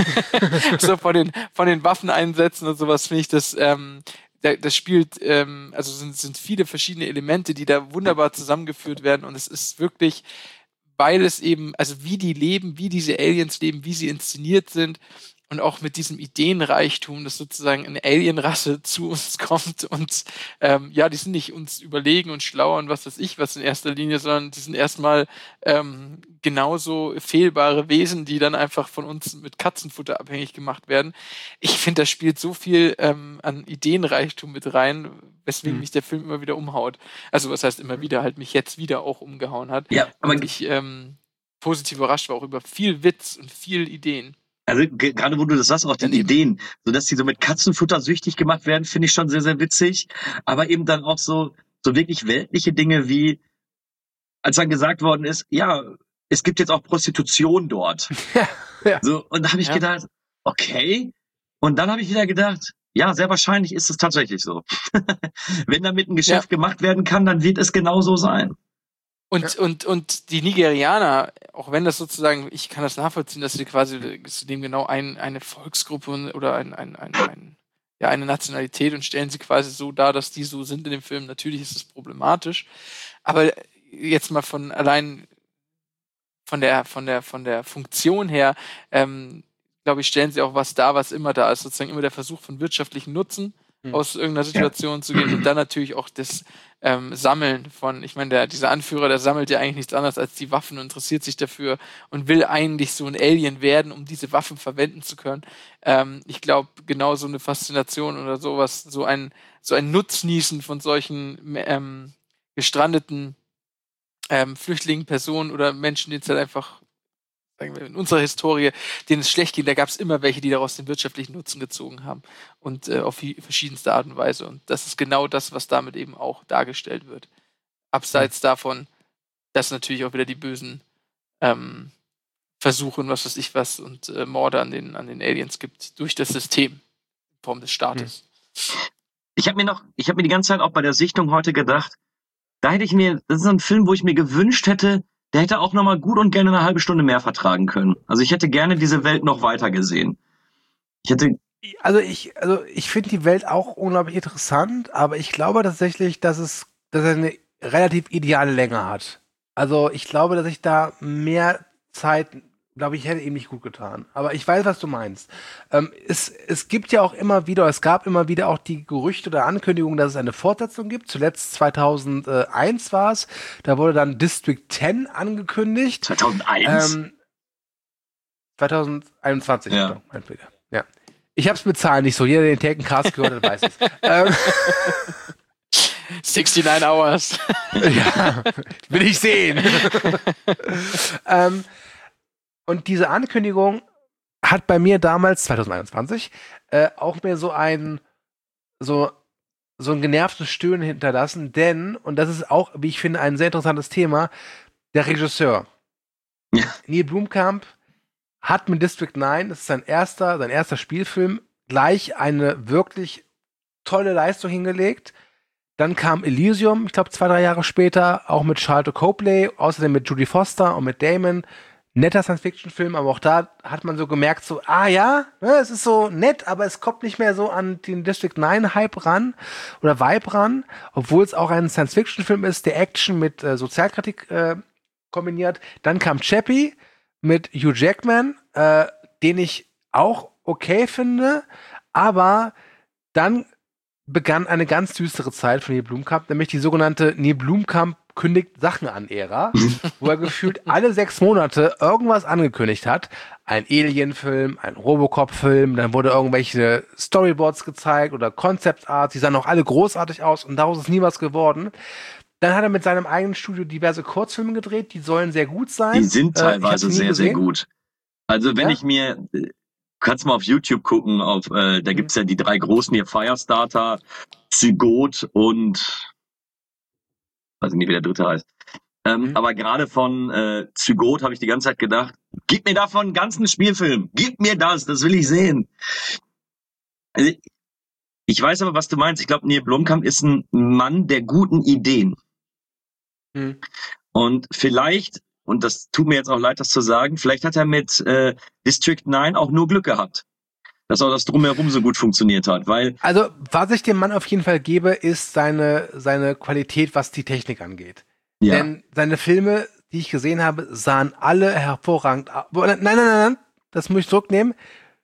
So von den, von den Waffeneinsätzen und sowas finde ich das... Ähm, das spielt, ähm, also sind, sind viele verschiedene Elemente, die da wunderbar zusammengeführt werden und es ist wirklich, weil es eben, also wie die leben, wie diese Aliens leben, wie sie inszeniert sind, und auch mit diesem Ideenreichtum, dass sozusagen eine Alienrasse zu uns kommt und ähm, ja, die sind nicht uns überlegen und schlauer und was weiß ich was in erster Linie, sondern die sind erstmal ähm, genauso fehlbare Wesen, die dann einfach von uns mit Katzenfutter abhängig gemacht werden. Ich finde, das spielt so viel ähm, an Ideenreichtum mit rein, weswegen mhm. mich der Film immer wieder umhaut. Also was heißt immer wieder, halt mich jetzt wieder auch umgehauen hat. Ja, aber und ich ähm, positiv überrascht war auch über viel Witz und viel Ideen. Also ge- gerade wo du das sagst, auch die Daneben. Ideen, so dass die so mit Katzenfutter süchtig gemacht werden, finde ich schon sehr, sehr witzig. Aber eben dann auch so so wirklich weltliche Dinge wie, als dann gesagt worden ist, ja, es gibt jetzt auch Prostitution dort. Ja, ja. So, und da habe ich Ja. gedacht, okay. Und dann habe ich wieder gedacht, ja, sehr wahrscheinlich ist es tatsächlich so. Wenn damit ein Geschäft gemacht werden kann, dann wird es genau so sein. Und, und, und die Nigerianer, auch wenn das sozusagen, ich kann das nachvollziehen, dass sie quasi zu dem genau ein, eine Volksgruppe oder ein, ein, ein, ein, ja, eine Nationalität und stellen sie quasi so dar, dass die so sind in dem Film. Natürlich ist es problematisch. Aber jetzt mal von allein von der, von der, von der Funktion her, ähm, glaube ich, stellen sie auch was dar, was immer da ist. Sozusagen immer der Versuch von wirtschaftlichen Nutzen Hm. aus irgendeiner Situation ja. zu gehen und dann natürlich auch das ähm, Sammeln von, ich meine, der, dieser Anführer, der sammelt ja eigentlich nichts anderes als die Waffen und interessiert sich dafür und will eigentlich so ein Alien werden, um diese Waffen verwenden zu können. Ähm, ich glaube, genau so eine Faszination oder sowas, so ein, so ein Nutznießen von solchen ähm, gestrandeten ähm, Flüchtlingen, Personen oder Menschen, die jetzt halt einfach sagen wir, in unserer Historie, denen es schlecht ging, da gab es immer welche, die daraus den wirtschaftlichen Nutzen gezogen haben und äh, auf die verschiedenste Art und Weise. Und das ist genau das, was damit eben auch dargestellt wird. Abseits davon, dass natürlich auch wieder die bösen ähm, Versuche und was weiß ich was und äh, Morde an den, an den Aliens gibt durch das System in Form des Staates. Ich habe mir noch, ich habe mir die ganze Zeit auch bei der Sichtung heute gedacht, da hätte ich mir, das ist so ein Film, wo ich mir gewünscht hätte, der hätte auch noch mal gut und gerne eine halbe Stunde mehr vertragen können. Also ich hätte gerne diese Welt noch weiter gesehen. Ich hätte Also ich, also ich finde die Welt auch unglaublich interessant, aber ich glaube tatsächlich, dass es, dass er eine relativ ideale Länge hat. Also ich glaube, dass ich da mehr Zeit, glaube ich, hätte ihm nicht gut getan. Aber ich weiß, was du meinst. Ähm, es, es gibt ja auch immer wieder, es gab immer wieder auch die Gerüchte oder Ankündigungen, dass es eine Fortsetzung gibt. Zuletzt zweitausendeins war es. Da wurde dann District zehn angekündigt. zweitausendeins? Ähm, zweitausendeinundzwanzig, Ja. genau, mein Fehler. Ja. Ich hab's mit Zahlen nicht so. Jeder, der den Taken-Cast gehört hat, weiß es. ähm, sixty-nine Hours. ja, will ich sehen. ähm, und diese Ankündigung hat bei mir damals, zweitausendeinundzwanzig, äh, auch mir so ein so, so ein genervtes Stöhnen hinterlassen, denn, und das ist auch, wie ich finde, ein sehr interessantes Thema, der Regisseur. Ja. Neil Blomkamp hat mit District neun, das ist sein erster, sein erster Spielfilm, gleich eine wirklich tolle Leistung hingelegt. Dann kam Elysium, ich glaube zwei, drei Jahre später, auch mit Charlton Copley, außerdem mit Judy Foster und mit Damon. Netter Science-Fiction-Film, aber auch da hat man so gemerkt, so, ah ja, ne, es ist so nett, aber es kommt nicht mehr so an den District neun-Hype ran oder Vibe ran, obwohl es auch ein Science-Fiction-Film ist, der Action mit äh, Sozialkritik äh, kombiniert. Dann kam Chappie mit Hugh Jackman, äh, den ich auch okay finde, aber dann begann eine ganz düstere Zeit von Neil Blomkamp, nämlich die sogenannte Neil Blomkamp kündigt Sachen an Ära, wo er gefühlt alle sechs Monate irgendwas angekündigt hat. Ein Alien-Film, ein Robocop-Film, dann wurde irgendwelche Storyboards gezeigt oder Concept Art, die sahen auch alle großartig aus und daraus ist nie was geworden. Dann hat er mit seinem eigenen Studio diverse Kurzfilme gedreht, die sollen sehr gut sein. Die sind Äh, ich hab teilweise sie nie sehr, sehr gesehen. gut. Also wenn Ja? ich mir, äh, kannst mal auf YouTube gucken, auf, äh, da gibt's ja die drei großen hier, Firestarter, Zygot und weiß ich nicht, wie der dritte heißt. Ähm, Mhm. Aber gerade von äh, Zygot habe ich die ganze Zeit gedacht, gib mir davon einen ganzen Spielfilm, gib mir das, das will ich sehen. Also, ich weiß aber, was du meinst. Ich glaube, Neil Blomkamp ist ein Mann der guten Ideen. Mhm. Und vielleicht, und das tut mir jetzt auch leid, das zu sagen, vielleicht hat er mit äh, District neun auch nur Glück gehabt, dass auch das Drumherum so gut funktioniert hat, weil Also, was ich dem Mann auf jeden Fall gebe, ist seine, seine Qualität, was die Technik angeht. ja, Denn seine Filme, die ich gesehen habe, sahen alle hervorragend aus. Nein, nein, nein, nein, das muss ich zurücknehmen.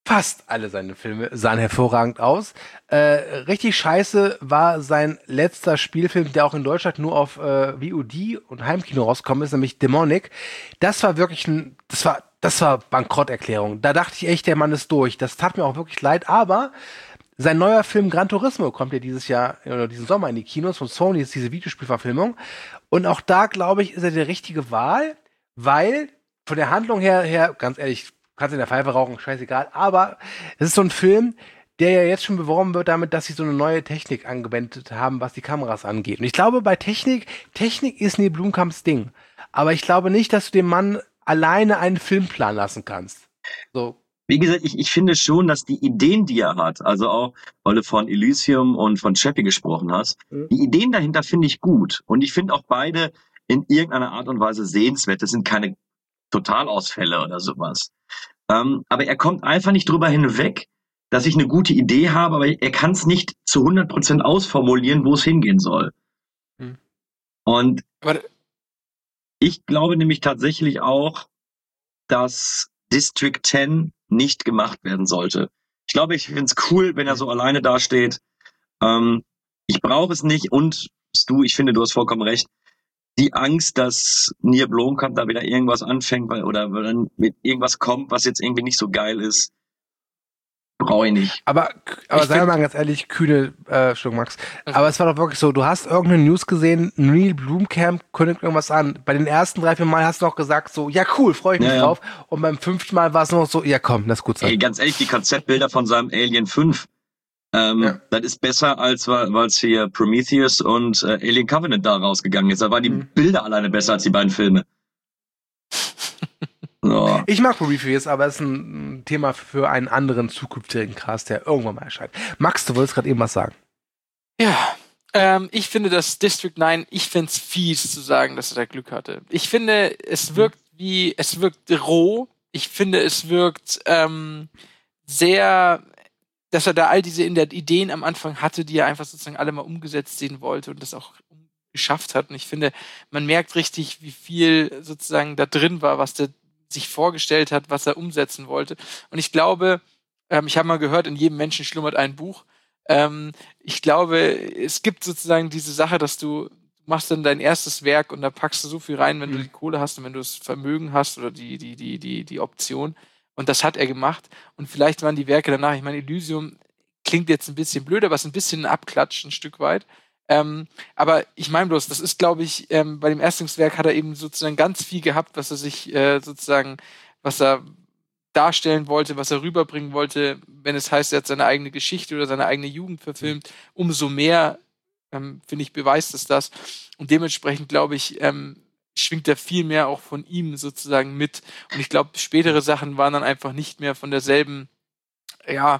Fast alle seine Filme sahen hervorragend aus. Äh, richtig scheiße war sein letzter Spielfilm, der auch in Deutschland nur auf äh, V O D und Heimkino rausgekommen ist, nämlich Demonic. Das war wirklich ein, das war, das war Bankrotterklärung. Da dachte ich echt, der Mann ist durch. Das tat mir auch wirklich leid, aber sein neuer Film Gran Turismo kommt ja dieses Jahr oder diesen Sommer in die Kinos von Sony, ist diese Videospielverfilmung. Und auch da, glaube ich, ist er die richtige Wahl, weil von der Handlung her, her ganz ehrlich, kannst in der Pfeife rauchen, scheißegal. Aber es ist so ein Film, der ja jetzt schon beworben wird damit, dass sie so eine neue Technik angewendet haben, was die Kameras angeht. Und ich glaube, bei Technik, Technik ist Neil Blomkamps Ding. Aber ich glaube nicht, dass du dem Mann alleine einen Film planen lassen kannst. So. Wie gesagt, ich, ich finde schon, dass die Ideen, die er hat, also auch, weil du von Elysium und von Chappie gesprochen hast, mhm. die Ideen dahinter finde ich gut. Und ich finde auch beide in irgendeiner Art und Weise sehenswert. Das sind keine Totalausfälle oder sowas. Ähm, aber er kommt einfach nicht drüber hinweg, dass ich eine gute Idee habe, aber er kann es nicht zu hundert Prozent ausformulieren, wo es hingehen soll. Hm. Und aber ich glaube nämlich tatsächlich auch, dass District zehn nicht gemacht werden sollte. Ich glaube, ich finde es cool, wenn er so alleine dasteht. Ähm, ich brauche es nicht und du, ich finde, du hast vollkommen recht. Die Angst, dass Neil Blomkamp da wieder irgendwas anfängt weil, oder dann mit irgendwas kommt, was jetzt irgendwie nicht so geil ist, brauche ich nicht. Aber, aber sei mal ganz ehrlich, kühne, äh, Entschuldigung, Max, aber es war doch wirklich so, du hast irgendeine News gesehen, Neil Blomkamp kündigt irgendwas an. Bei den ersten drei, vier Mal hast du noch gesagt so, ja cool, freue ich mich ja, drauf. Ja. Und beim fünften Mal war es noch so, ja komm, lass gut sein. Ey, ganz ehrlich, die Konzeptbilder von seinem Alien fünf, Ähm, ja. Das ist besser, als weil es hier Prometheus und äh, Alien Covenant da rausgegangen ist. Da waren die mhm. Bilder alleine besser als die beiden Filme. So. Ich mag Prometheus, aber es ist ein Thema für einen anderen zukünftigen Cast, der irgendwann mal erscheint. Max, du wolltest gerade eben was sagen. Ja, ähm, ich finde, dass District neun, ich finde es fies zu sagen, dass er da Glück hatte. Ich finde, es wirkt wie, es wirkt roh. Ich finde, es wirkt ähm, sehr... dass er da all diese Ideen am Anfang hatte, die er einfach sozusagen alle mal umgesetzt sehen wollte und das auch geschafft hat. Und ich finde, man merkt richtig, wie viel sozusagen da drin war, was der sich vorgestellt hat, was er umsetzen wollte. Und ich glaube, ähm, ich habe mal gehört, in jedem Menschen schlummert ein Buch. Ähm, ich glaube, es gibt sozusagen diese Sache, dass du machst dann dein erstes Werk und da packst du so viel rein, wenn mhm. du die Kohle hast und wenn du das Vermögen hast oder die, die, die, die, die Option. Und das hat er gemacht. Und vielleicht waren die Werke danach, ich meine, Elysium klingt jetzt ein bisschen blöd, aber es ist ein bisschen ein Abklatsch, ein Stück weit. Ähm, aber ich meine bloß, das ist, glaube ich, ähm, bei dem Erstlingswerk hat er eben sozusagen ganz viel gehabt, was er sich äh, sozusagen, was er darstellen wollte, was er rüberbringen wollte. Wenn es heißt, er hat seine eigene Geschichte oder seine eigene Jugend verfilmt, umso mehr, ähm, finde ich, beweist es das. Und dementsprechend, glaube ich, ähm, schwingt da viel mehr auch von ihm sozusagen mit. Und ich glaube, spätere Sachen waren dann einfach nicht mehr von derselben, ja,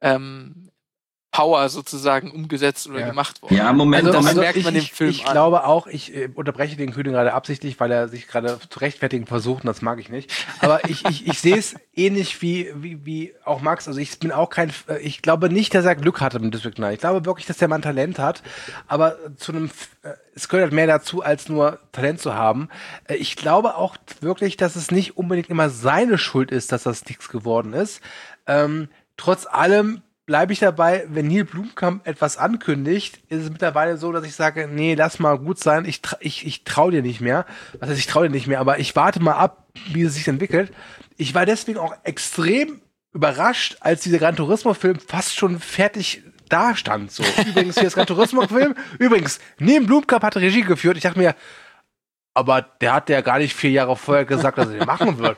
ähm, Power sozusagen umgesetzt oder ja. gemacht worden. Ja, Moment, also, das also merkt ich, man dem Film ich an. glaube auch, ich äh, unterbreche den Kühne gerade absichtlich, weil er sich gerade zu rechtfertigen versucht und das mag ich nicht. Aber ich, ich, ich sehe es ähnlich wie, wie, wie auch Max. Also ich bin auch kein, ich glaube nicht, dass er Glück hatte mit District neun. Ich glaube wirklich, dass der Mann Talent hat, aber zu einem, es gehört halt mehr dazu, als nur Talent zu haben. Ich glaube auch wirklich, dass es nicht unbedingt immer seine Schuld ist, dass das nichts geworden ist. Ähm, trotz allem bleibe ich dabei, wenn Neil Blomkamp etwas ankündigt, ist es mittlerweile so, dass ich sage, nee, lass mal gut sein, ich, tra- ich, ich traue dir nicht mehr. Was heißt, ich traue dir nicht mehr, aber ich warte mal ab, wie es sich entwickelt. Ich war deswegen auch extrem überrascht, als dieser Gran Turismo-Film fast schon fertig da stand. So. Übrigens, hier ist Gran Turismo-Film. Übrigens, Neil Blomkamp hat Regie geführt. Ich dachte mir, aber der hat ja gar nicht vier Jahre vorher gesagt, dass er den machen wird.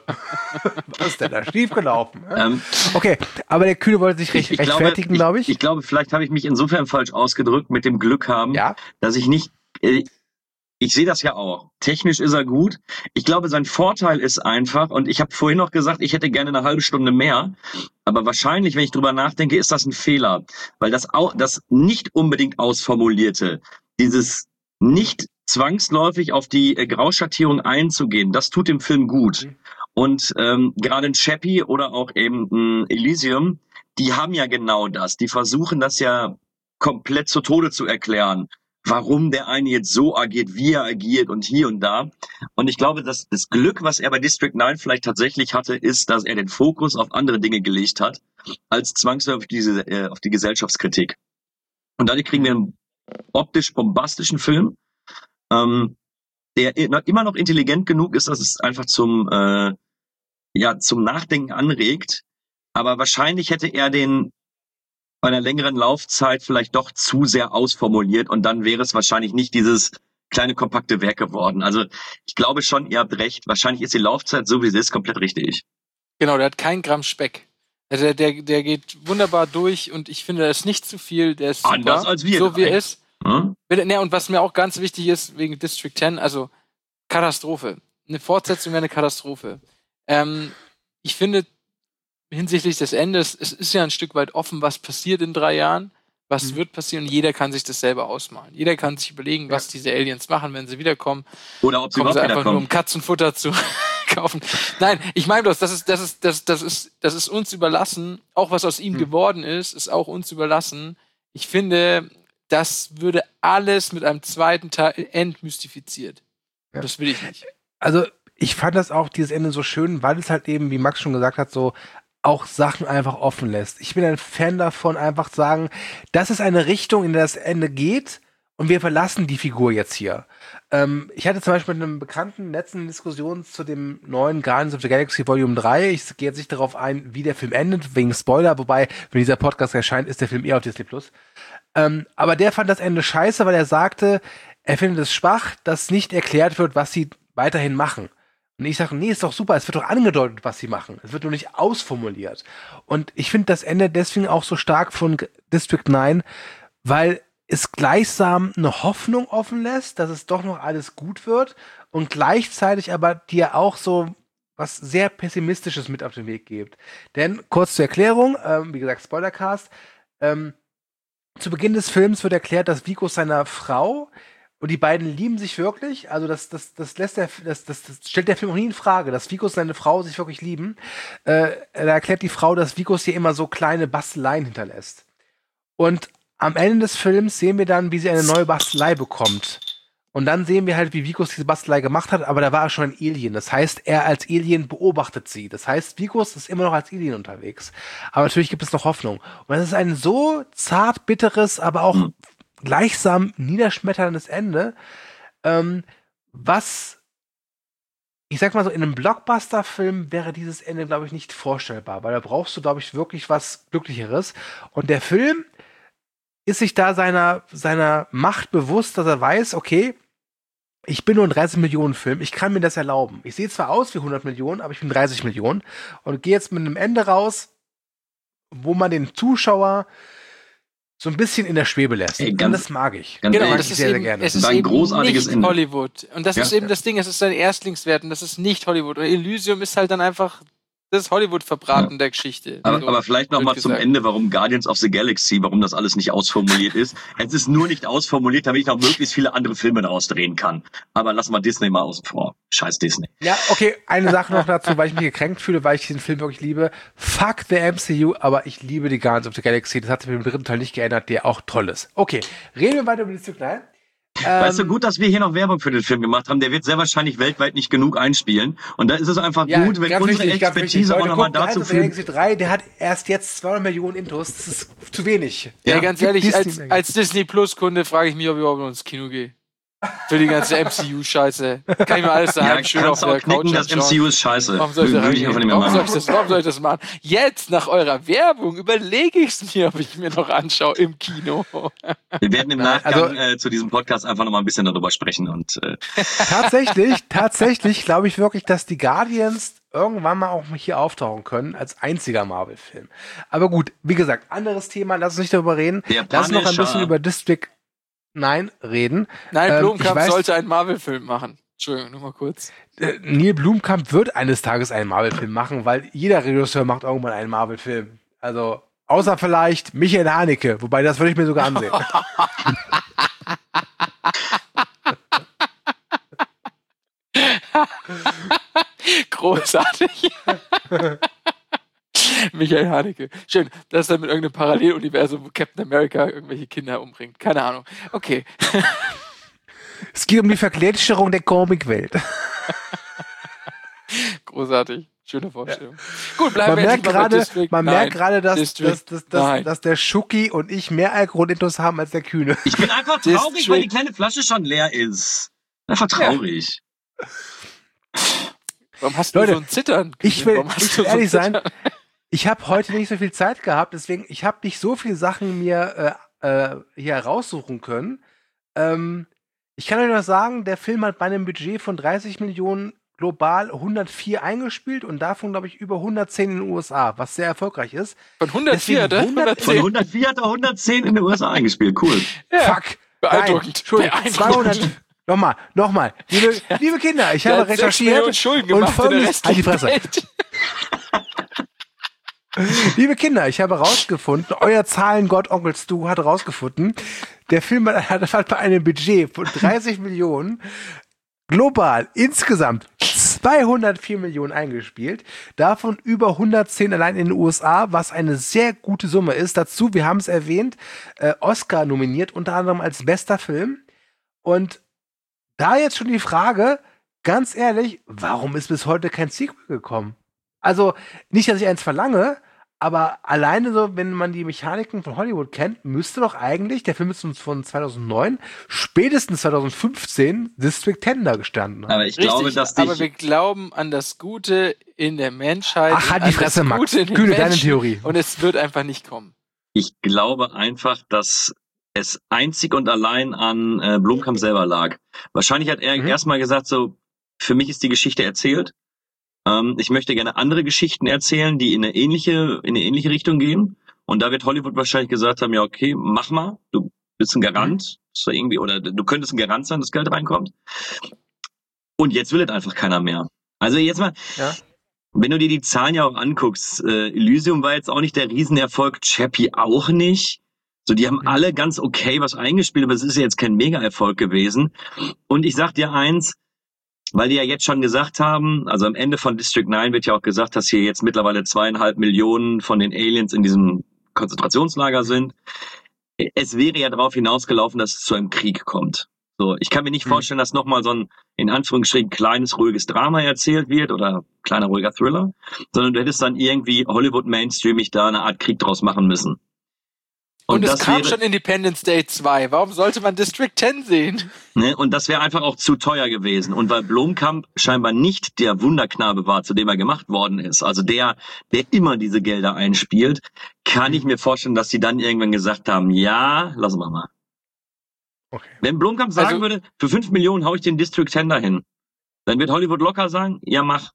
Was ist denn da schiefgelaufen? Ähm, okay, aber der Kühne wollte sich recht, ich, ich rechtfertigen, glaube ich. Ich, ich glaube, vielleicht habe ich mich insofern falsch ausgedrückt mit dem Glück haben, ja? dass ich nicht, äh, ich sehe das ja auch. Technisch ist er gut. Ich glaube, sein Vorteil ist einfach, und ich habe vorhin noch gesagt, ich hätte gerne eine halbe Stunde mehr, aber wahrscheinlich, wenn ich drüber nachdenke, ist das ein Fehler. Weil das, au- das nicht unbedingt ausformulierte, dieses nicht zwangsläufig auf die äh, Grauschattierung einzugehen, das tut dem Film gut. Mhm. Und ähm, gerade ein Chappie oder auch eben ein Elysium, die haben ja genau das. Die versuchen das ja komplett zu Tode zu erklären. warum der eine jetzt so agiert, wie er agiert und hier und da. Und ich glaube, dass das Glück, was er bei District neun vielleicht tatsächlich hatte, ist, dass er den Fokus auf andere Dinge gelegt hat, als zwangsläufig diese, äh, auf die Gesellschaftskritik. Und dadurch kriegen wir einen optisch bombastischen Film, ähm, der immer noch intelligent genug ist, dass es einfach zum, äh, ja, zum Nachdenken anregt. Aber wahrscheinlich hätte er den bei einer längeren Laufzeit vielleicht doch zu sehr ausformuliert und dann wäre es wahrscheinlich nicht dieses kleine, kompakte Werk geworden. Also ich glaube schon, ihr habt recht. Wahrscheinlich ist die Laufzeit, so wie sie ist, komplett richtig. Genau, der hat keinen Gramm Speck. Also der, der, der geht wunderbar durch und ich finde, da ist nicht zu viel. Der ist super, anders als wir. so wie er ist. Hm? Ne, und was mir auch ganz wichtig ist, wegen District zehn, also Katastrophe. Eine Fortsetzung wäre eine Katastrophe. Ähm, ich finde, hinsichtlich des Endes, es ist ja ein Stück weit offen, was passiert in drei Jahren, was mhm. wird passieren, und jeder kann sich das selber ausmalen. Jeder kann sich überlegen, ja. was diese Aliens machen, wenn sie wiederkommen. Oder ob sie kommen überhaupt sie einfach wiederkommen. nur um Katzenfutter zu kaufen. Nein, ich meine bloß, das ist, das ist, das, das ist, das ist uns überlassen. Auch was aus ihm mhm. geworden ist, ist auch uns überlassen. Ich finde, das würde alles mit einem zweiten Teil entmystifiziert. Ja. Das will ich nicht. Also, ich fand das auch, dieses Ende so schön, weil es halt eben, wie Max schon gesagt hat, so auch Sachen einfach offen lässt. Ich bin ein Fan davon, einfach sagen, das ist eine Richtung, in der das Ende geht und wir verlassen die Figur jetzt hier. Ähm, ich hatte zum Beispiel mit einem Bekannten letzten Diskussion zu dem neuen Guardians of the Galaxy Volume drei. Ich gehe jetzt nicht darauf ein, wie der Film endet, wegen Spoiler, wobei, wenn dieser Podcast erscheint, ist der Film eher auf Disney Plus. Ähm, aber der fand das Ende scheiße, weil er sagte, er findet es schwach, dass nicht erklärt wird, was sie weiterhin machen. Und ich sage, nee, ist doch super, es wird doch angedeutet, was sie machen. Es wird nur nicht ausformuliert. Und ich finde das Ende deswegen auch so stark von District neun, weil es gleichsam eine Hoffnung offen lässt, dass es doch noch alles gut wird und gleichzeitig aber dir auch so was sehr Pessimistisches mit auf den Weg gibt. Denn, kurz zur Erklärung, ähm, wie gesagt, Spoilercast, ähm, zu Beginn des Films wird erklärt, dass Vicus seiner Frau, und die beiden lieben sich wirklich, also das, das, das lässt der, das, das, das stellt der Film auch nie in Frage, dass Vicus und seine Frau sich wirklich lieben. Äh, da erklärt die Frau, dass Vicus hier immer so kleine Basteleien hinterlässt. Und am Ende des Films sehen wir dann, wie sie eine neue Bastelei bekommt. Und dann sehen wir halt, wie Vicus diese Bastelei gemacht hat, aber da war er schon ein Alien. Das heißt, er als Alien beobachtet sie. Das heißt, Vicus ist immer noch als Alien unterwegs. Aber natürlich gibt es noch Hoffnung. Und das ist ein so zart bitteres, aber auch mhm. gleichsam niederschmetterndes Ende, ähm, was, ich sag mal so, in einem Blockbuster-Film wäre dieses Ende, glaube ich, nicht vorstellbar, weil da brauchst du, glaube ich, wirklich was Glücklicheres. Und der Film ist sich da seiner, seiner Macht bewusst, dass er weiß, okay, ich bin nur ein dreißig Millionen Film, ich kann mir das erlauben. Ich sehe zwar aus wie hundert Millionen, aber ich bin dreißig Millionen und gehe jetzt mit einem Ende raus, wo man den Zuschauer so ein bisschen in der Schwebe lässt. Ey, ganz, und das mag ich. Genau, mag das ich ist sehr, eben, sehr gerne. es ist ein eben großartiges nicht Ende. Hollywood. Und das ja. ist eben das Ding, es ist sein Erstlingswert und das ist nicht Hollywood. Und Elysium ist halt dann einfach das Hollywood-Verbraten ja. der Geschichte. Aber, so, aber vielleicht noch mal zum Ende, warum Guardians of the Galaxy, warum das alles nicht ausformuliert ist. Es ist nur nicht ausformuliert, damit ich noch möglichst viele andere Filme daraus drehen kann. Aber lass mal Disney mal außen vor. Scheiß Disney. Ja, okay, eine Sache noch dazu, weil ich mich gekränkt fühle, weil ich diesen Film wirklich liebe. Fuck the M C U, aber ich liebe die Guardians of the Galaxy. Das hat sich mit dem dritten Teil nicht geändert, der auch toll ist. Okay, reden wir weiter über die Zyklen. Weißt du, gut, dass wir hier noch Werbung für den Film gemacht haben. Der wird sehr wahrscheinlich weltweit nicht genug einspielen. Und da ist es einfach ja, gut, wenn unsere wichtig, Expertise auch nochmal dazu führt. Galaxy drei, der hat erst jetzt zweihundert Millionen Intos. Das ist zu wenig. Ja, ja ganz ehrlich, als, Disney als Disney Plus Kunde frage ich mich, ob ich überhaupt noch ins Kino gehe. Für die ganze M C U-Scheiße. Kann ich mir alles daheim ja, schön auf der knicken, Couch das M C U ist scheiße. Warum soll ich, da ich warum, soll ich das, warum soll ich das machen? Jetzt, nach eurer Werbung, überlege ich es mir, ob ich mir noch anschaue im Kino. Wir werden im Nachgang also, äh, zu diesem Podcast einfach noch mal ein bisschen darüber sprechen. Und äh. Tatsächlich, tatsächlich glaube ich wirklich, dass die Guardians irgendwann mal auch hier auftauchen können als einziger Marvel-Film. Aber gut, wie gesagt, anderes Thema, lass uns nicht darüber reden. Lass uns noch ein bisschen über District Nein, reden. Nein, Blomkamp ähm, sollte einen Marvel-Film machen. Entschuldigung, nur mal kurz. Äh, Neil Blomkamp wird eines Tages einen Marvel-Film machen, weil jeder Regisseur macht irgendwann einen Marvel-Film. Also, außer vielleicht Michael Haneke, wobei das würde ich mir sogar ansehen. Großartig. Michael Haneke. Schön, das ist dann mit irgendeinem Paralleluniversum, wo Captain America irgendwelche Kinder umbringt. Keine Ahnung. Okay. Es geht um die Vergletscherung der Comicwelt. Großartig. Schöne Vorstellung. Ja. Gut, bleiben man wir merkt jetzt mal bei gerade, District Man Nine. merkt gerade, dass, District dass, dass, dass, dass der Schucki und ich mehr Alkoholintus haben als der Kühne. Ich bin einfach traurig, District- weil die kleine Flasche schon leer ist. Einfach traurig. Warum hast Leute, du so ein Zittern? Ich will, Warum hast ich du will so ein ehrlich sein, Zittern? ich habe heute nicht so viel Zeit gehabt, deswegen, ich habe nicht so viele Sachen mir äh, äh, hier raussuchen können. Ähm, ich kann euch nur sagen, der Film hat bei einem Budget von dreißig Millionen global hundertvier eingespielt und davon, glaube ich, über hundertzehn in den U S A, was sehr erfolgreich ist. Von hundertvier, Deswegen oder? hundert Von hundertvier hat er hundertzehn in den U S A eingespielt. Cool. Ja. Fuck! Beeindruckend. Nein, Entschuldigung, Beeindruckend. zweihundert. Nochmal, nochmal. Liebe, liebe Kinder, ich Der habe hat sechs Millionen recherchiert Schulden und gemacht in der folgendes... Halt die restlichen Fresse. Welt. Liebe Kinder, ich habe rausgefunden, euer Zahlengott Onkel Stu hat rausgefunden, der Film hat, hat bei einem Budget von dreißig Millionen global insgesamt zweihundertvier Millionen eingespielt, davon über hundertzehn allein in den U S A, was eine sehr gute Summe ist. Dazu, wir haben es erwähnt, äh, Oscar nominiert, unter anderem als bester Film. Und da jetzt schon die Frage, ganz ehrlich, warum ist bis heute kein Sequel gekommen? Also, nicht, dass ich eins verlange, aber alleine so, wenn man die Mechaniken von Hollywood kennt, müsste doch eigentlich, der Film ist uns von zweitausendneun, spätestens zweitausendfünfzehn District zehn da gestanden haben. Aber ich Richtig, glaube, dass aber dich, wir glauben an das Gute in der Menschheit. Ach, halt und die an Fresse, das Max. Gute in den Kühne, deine Menschen. Theorie. Und es wird einfach nicht kommen. ich glaube einfach, dass es einzig und allein an äh, Blomkamp selber lag. Wahrscheinlich hat er Mhm. erstmal gesagt, so, für mich ist die Geschichte erzählt. Ähm, ich möchte gerne andere Geschichten erzählen, die in eine ähnliche, in eine ähnliche Richtung gehen. Und da wird Hollywood wahrscheinlich gesagt haben, ja, okay, mach mal, du bist ein Garant, so irgendwie, oder du könntest ein Garant sein, dass Geld reinkommt. Und jetzt will es einfach keiner mehr. Also jetzt mal, Ja. wenn du dir die Zahlen ja auch anguckst, äh, Elysium war jetzt auch nicht der Riesenerfolg, Chappie auch nicht. So, die haben Mhm. alle ganz okay was eingespielt, aber es ist ja jetzt kein Mega-Erfolg gewesen. Und ich sag dir eins, weil die ja jetzt schon gesagt haben, also am Ende von District neun wird ja auch gesagt, dass hier jetzt mittlerweile zweieinhalb Millionen von den Aliens in diesem Konzentrationslager sind. Es wäre ja darauf hinausgelaufen, dass es zu einem Krieg kommt. So, ich kann mir nicht Mhm. vorstellen, dass nochmal so ein, in Anführungsstrichen, kleines, ruhiges Drama erzählt wird oder kleiner, ruhiger Thriller, sondern du hättest dann irgendwie Hollywood mainstreamig da eine Art Krieg draus machen müssen. Und, es das kam wäre, schon Independence Day zwei. Warum sollte man District zehn sehen? ne, und das wäre einfach auch zu teuer gewesen. Und weil Blomkamp scheinbar nicht der Wunderknabe war, zu dem er gemacht worden ist, also der, der immer diese Gelder einspielt, kann ich mir vorstellen, dass sie dann irgendwann gesagt haben, ja, lassen wir mal. Okay. Wenn Blomkamp sagen Also- würde, für fünf Millionen hau ich den District zehn dahin, dann wird Hollywood locker sagen, ja, mach.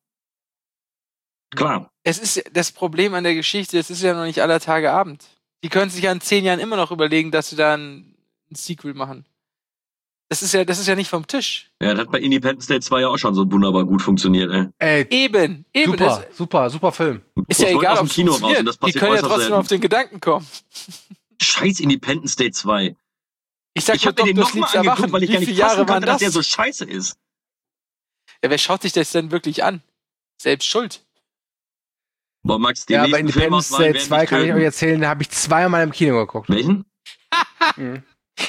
Klar. Es ist das Problem an der Geschichte, es ist ja noch nicht aller Tage Abend. Die können sich ja in zehn Jahren immer noch überlegen, dass sie da ein, ein Sequel machen. Das ist ja, das ist ja nicht vom Tisch. Ja, das hat bei Independence Day zwei ja auch schon so wunderbar gut funktioniert, ey. Ey, Eben, eben. super, Das super, super Film. ist ja Das wollte egal, aus ob dem es Kino raus funktioniert. und das Die passiert können ja äußerst trotzdem selten. auf den Gedanken kommen. Scheiß Independence Day zwei. Ich sag Ich nur habe mir den Doktors nochmal liebster angeguckt, Wachen. weil ich Wie gar nicht viele Jahre fassen waren konnte, dass das? der so scheiße ist. Ja, wer schaut sich das denn wirklich an? Selbst schuld. Boah, Max, die Ja, aber nächsten Independence Filmauswahlen Day werden zwei dich kann ich töten. euch erzählen, da habe ich zweimal im Kino geguckt. Welchen? Mhm.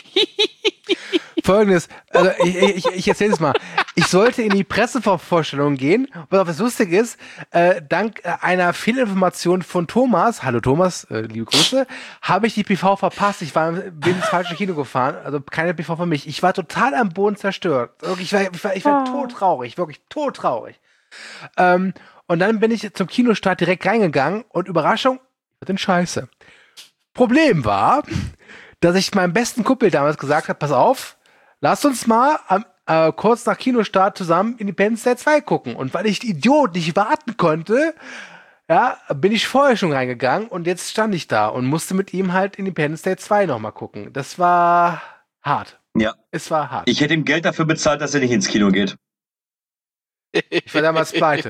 Folgendes, also ich, ich, ich erzähle es mal. Ich sollte in die Pressevorstellung gehen, was auch was lustig ist, äh, dank äh, einer Fehlinformation von Thomas, hallo Thomas, äh, liebe Grüße, habe ich die P V verpasst. Ich war, bin ins falsche Kino gefahren, also keine P V für mich. Ich war total am Boden zerstört. Wirklich, Ich war, ich war, ich war todtraurig, wirklich todtraurig. Ähm, und dann bin ich zum Kinostart direkt reingegangen und Überraschung, ich hatte Scheiße. Problem war, dass ich meinem besten Kumpel damals gesagt habe, pass auf, lass uns mal am, äh, kurz nach Kinostart zusammen Independence Day zwei gucken. Und weil ich Idiot nicht warten konnte, ja, bin ich vorher schon reingegangen und jetzt stand ich da und musste mit ihm halt Independence Day zwei nochmal gucken. Das war hart. Ja. Es war hart. Ich hätte ihm Geld dafür bezahlt, dass er nicht ins Kino geht. Ich war damals pleite.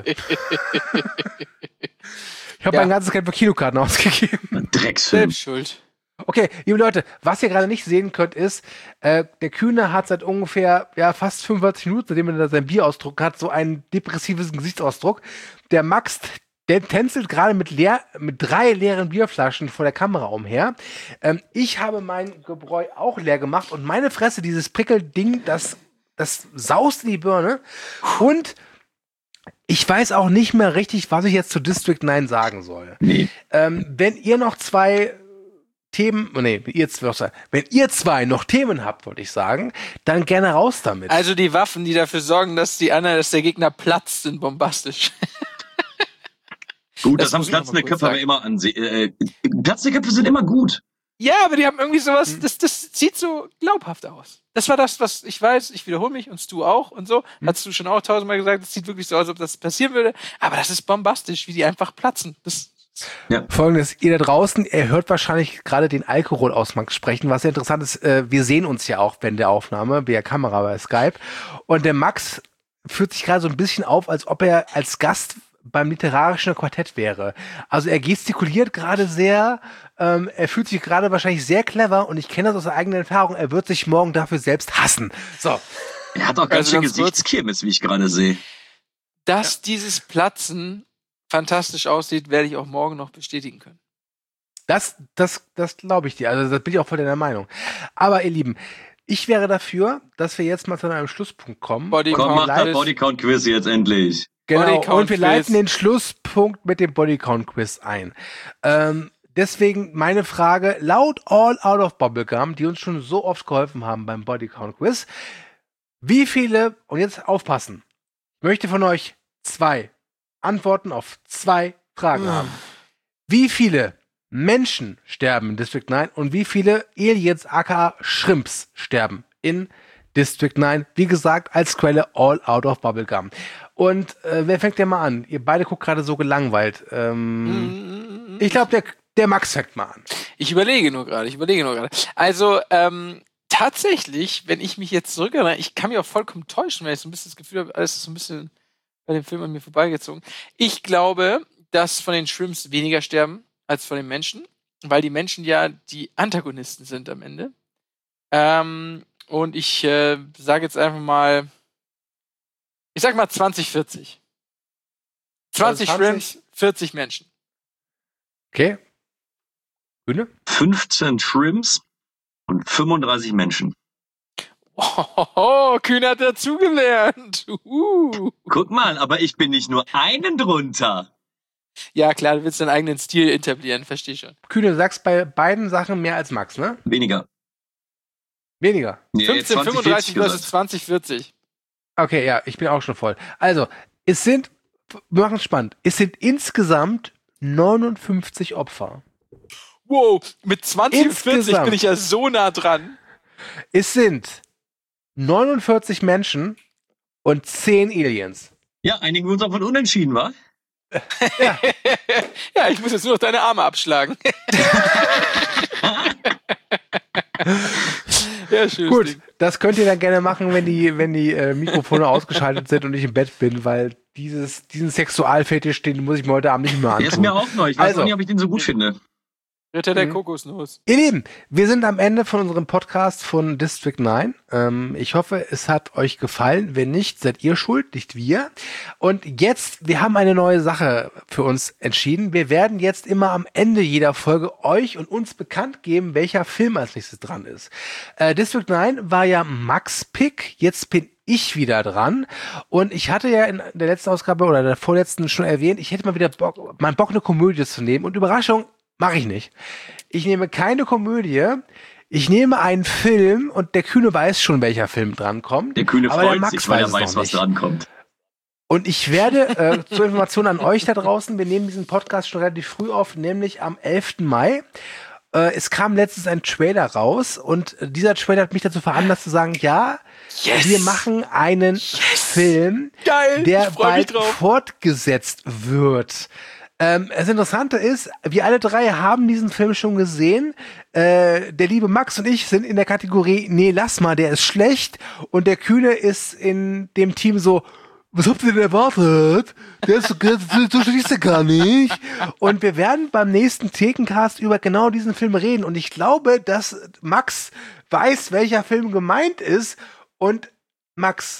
Ich habe Ja. mein ganzes Geld für Kinokarten ausgegeben. Ein Drecksfilm. Selbst schuld. Okay, liebe Leute, was ihr gerade nicht sehen könnt, ist, äh, der Kühne hat seit ungefähr ja, fast fünfundvierzig Minuten, seitdem er da sein Bier ausdrucken hat, so einen depressiven Gesichtsausdruck. Der Max der tänzelt gerade mit, leer, mit drei leeren Bierflaschen vor der Kamera umher. Ähm, ich habe mein Gebräu auch leer gemacht und meine Fresse, dieses Prickelding, das, das saust in die Birne. Und ich weiß auch nicht mehr richtig, was ich jetzt zu District neun sagen soll. Nee. Ähm, wenn ihr noch zwei Themen, oh nee, ihr zwei, wenn ihr zwei noch Themen habt, wollte ich sagen, dann gerne raus damit. Also die Waffen, die dafür sorgen, dass die anderen, dass der Gegner platzt, sind bombastisch. Gut, das, Das haben muss ich noch platzende mal kurz Köpfe aber sagen. immer ansehen. Äh, platzende Köpfe sind immer gut. Ja, aber die haben irgendwie sowas, das, das sieht so glaubhaft aus. Das war das, was ich weiß, ich wiederhole mich und du auch und so. Hm. Hast du schon auch tausendmal gesagt, das sieht wirklich so aus, als ob das passieren würde. Aber das ist bombastisch, wie die einfach platzen. Das Folgendes, ihr da draußen, ihr hört wahrscheinlich gerade den Alkohol aus Max sprechen, was sehr interessant ist, äh, wir sehen uns ja auch während der Aufnahme, via Kamera bei Skype. Und der Max führt sich gerade so ein bisschen auf, als ob er als Gast beim literarischen Quartett wäre. Also er gestikuliert gerade sehr, ähm, er fühlt sich gerade wahrscheinlich sehr clever und ich kenne das aus eigener Erfahrung, er wird sich morgen dafür selbst hassen. So. Er hat auch ganz Also schön ganz kurz. Gesichtskirmes, wie ich gerade sehe. Dass dieses Platzen fantastisch aussieht, werde ich auch morgen noch bestätigen können. Das, das, das glaube ich dir. Also das bin ich auch voll deiner Meinung. Aber ihr Lieben, ich wäre dafür, dass wir jetzt mal zu einem Schlusspunkt kommen. Body Komm, Count mach das Quiz. Bodycount-Quiz jetzt endlich. Genau, Bodycount und wir Quiz. leiten den Schlusspunkt mit dem Bodycount-Quiz ein. Ähm, deswegen meine Frage, laut All Out of Bubblegum, die uns schon so oft geholfen haben beim Bodycount-Quiz, wie viele, und jetzt aufpassen, ich möchte von euch zwei Antworten auf zwei Fragen haben. Wie viele Menschen sterben in District neun und wie viele Aliens aka Shrimps sterben in District neun? Wie gesagt, als Quelle All Out of Bubblegum. Und äh, wer fängt denn mal an? Ihr beide guckt gerade so gelangweilt. Ähm, ich glaube, der, der Max fängt mal an. Ich überlege nur gerade, ich überlege nur gerade. Also, ähm, tatsächlich, wenn ich mich jetzt zurückerinnere, ich kann mich auch vollkommen täuschen, weil ich so ein bisschen das Gefühl habe, alles ist so ein bisschen bei dem Film an mir vorbeigezogen. Ich glaube, dass von den Shrimps weniger sterben als von den Menschen, weil die Menschen ja die Antagonisten sind am Ende. Ähm, und ich äh, sage jetzt einfach mal, ich sag mal zwanzig, vierzig. zwanzig Also zwanzig? Shrimps, vierzig Menschen. Okay. Bühne? fünfzehn Shrimps und fünfunddreißig Menschen. Oh, Kühn hat dazugelernt. Uh. Guck mal, aber ich bin nicht nur einen drunter. Ja, klar, du willst deinen eigenen Stil etablieren, verstehe schon. Kühne, du sagst bei beiden Sachen mehr als Max, ne? Weniger. Weniger. Nee, fünfzehn, zwanzig, fünfunddreißig vierzig versus zwanzig, vierzig. Okay, ja, ich bin auch schon voll. Also, es sind, wir machen es spannend, es sind insgesamt neunundfünfzig Opfer. Wow, mit zwanzig und vierzig Insgesamt. bin ich ja so nah dran. Es sind neunundvierzig Menschen und zehn Aliens. Ja, einigen wir uns auch von unentschieden, wa? Ja, ich muss jetzt nur noch deine Arme abschlagen. Ja, schönes Gut, Ding. das könnt ihr dann gerne machen, wenn die, wenn die äh, Mikrofone ausgeschaltet sind und ich im Bett bin, weil dieses, diesen Sexualfetisch, den muss ich mir heute Abend nicht mehr Der ist antun. mir auch neu. Ich weiß Also. auch nicht, ob ich den so gut finde. Ritter der Mhm. Kokosnuss. Ihr Lieben, wir sind am Ende von unserem Podcast von District neun. Ähm, ich hoffe, es hat euch gefallen. Wenn nicht, seid ihr schuld, nicht wir. Und jetzt, wir haben eine neue Sache für uns entschieden. Wir werden jetzt immer am Ende jeder Folge euch und uns bekannt geben, welcher Film als nächstes dran ist. Äh, District neun war ja Max Pick. Jetzt bin ich wieder dran. Und ich hatte ja in der letzten Ausgabe oder der vorletzten schon erwähnt, ich hätte mal wieder Bock, mein Bock, eine Komödie zu nehmen. Und Überraschung, mache ich nicht. Ich nehme keine Komödie. Ich nehme einen Film und der Kühne weiß schon, welcher Film drankommt. Der Kühne aber der freut Max sich, weil weiß er es weiß, noch was nicht. drankommt. Und ich werde, äh, zur Information an euch da draußen, wir nehmen diesen Podcast schon relativ früh auf, nämlich am elften Mai. Äh, es kam letztens ein Trailer raus und äh, dieser Trailer hat mich dazu veranlasst zu sagen, ja, Yes. wir machen einen Film, Geil, der ich freu mich bald drauf. fortgesetzt wird. Ähm, das Interessante ist, wir alle drei haben diesen Film schon gesehen. Äh, der liebe Max und ich sind in der Kategorie, nee, lass mal, der ist schlecht. Und der Kühne ist in dem Team so, was habt ihr denn erwartet? Der ist so, so schlecht ist der gar nicht. Und wir werden beim nächsten Thekencast über genau diesen Film reden. Und ich glaube, dass Max weiß, welcher Film gemeint ist. Und Max,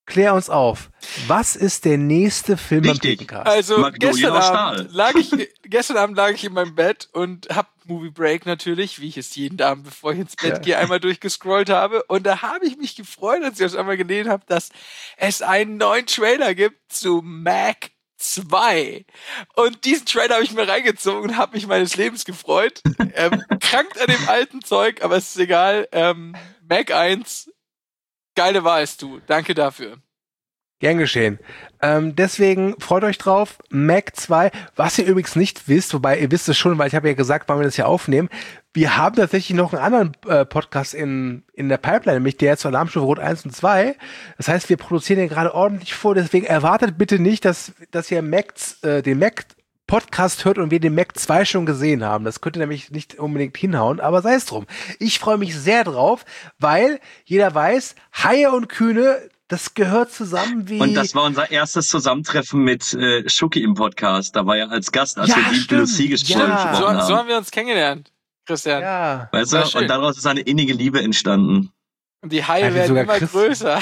klär uns auf. Was ist der nächste Film Richtig. am Petencast? Also Magnolien gestern aus Abend, Stahl. lag ich, gestern Abend lag ich in meinem Bett und hab Movie Break natürlich, wie ich es jeden Abend, bevor ich ins Bett Ja. gehe, einmal durchgescrollt habe. Und da habe ich mich gefreut, als ich das einmal gesehen habe, dass es einen neuen Trailer gibt zu Mac zwei. Und diesen Trailer habe ich mir reingezogen und habe mich meines Lebens gefreut. ähm, krankt an dem alten Zeug, aber es ist egal. Ähm, Mac eins, geile Wahl ist du. Danke dafür. Gern geschehen. Ähm, deswegen freut euch drauf. Mac zwei, was ihr übrigens nicht wisst, wobei ihr wisst es schon, weil ich habe ja gesagt, wann wir das hier aufnehmen. Wir haben tatsächlich noch einen anderen äh, Podcast in in der Pipeline, nämlich der zur Alarmstufe Rot eins und zwei. Das heißt, wir produzieren den gerade ordentlich vor, deswegen erwartet bitte nicht, dass dass ihr Mac, äh, den Mac Podcast hört und wir den Mac zwei schon gesehen haben. Das könnte nämlich nicht unbedingt hinhauen, aber sei es drum. Ich freue mich sehr drauf, weil jeder weiß, Haie und Kühne, das gehört zusammen wie... Und das war unser erstes Zusammentreffen mit äh, Schuki im Podcast. Da war er als Gast, als Ja, wir die stimmt. Lucy gesprochen Ja. So, haben. so haben wir uns kennengelernt, Christian. Ja. Weißt War du? schön. Und daraus ist eine innige Liebe entstanden. Und die Haie Ja, wie werden sogar immer Christian. größer.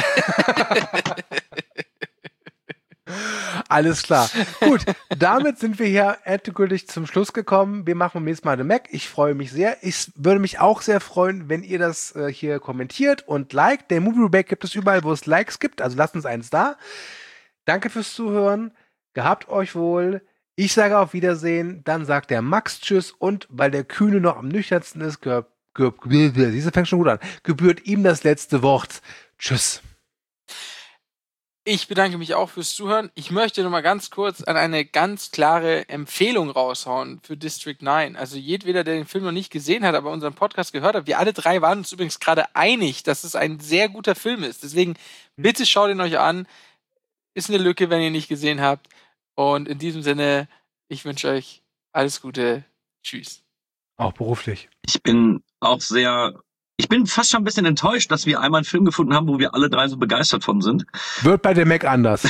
Alles klar. Gut, damit sind wir hier endgültig zum Schluss gekommen. Wir machen beim nächsten Mal den Mac. Ich freue mich sehr. Ich würde mich auch sehr freuen, wenn ihr das äh, hier kommentiert und liked. Der Movie Rebake gibt es überall, wo es Likes gibt. Also lasst uns eins da. Danke fürs Zuhören. Gehabt euch wohl. Ich sage auf Wiedersehen. Dann sagt der Max Tschüss. Und weil der Kühne noch am nüchternsten ist, gehört, gehört, diese fängt schon gut an, gebührt ihm das letzte Wort. Tschüss. Ich bedanke mich auch fürs Zuhören. Ich möchte noch mal ganz kurz an eine ganz klare Empfehlung raushauen für District neun. Also jedweder, der den Film noch nicht gesehen hat, aber unseren Podcast gehört hat, wir alle drei waren uns übrigens gerade einig, dass es ein sehr guter Film ist. Deswegen bitte schaut ihn euch an. Ist eine Lücke, wenn ihr ihn nicht gesehen habt. Und in diesem Sinne, ich wünsche euch alles Gute. Tschüss. Auch beruflich. Ich bin auch sehr... Ich bin fast schon ein bisschen enttäuscht, dass wir einmal einen Film gefunden haben, wo wir alle drei so begeistert von sind. Wird bei dem Mac anders.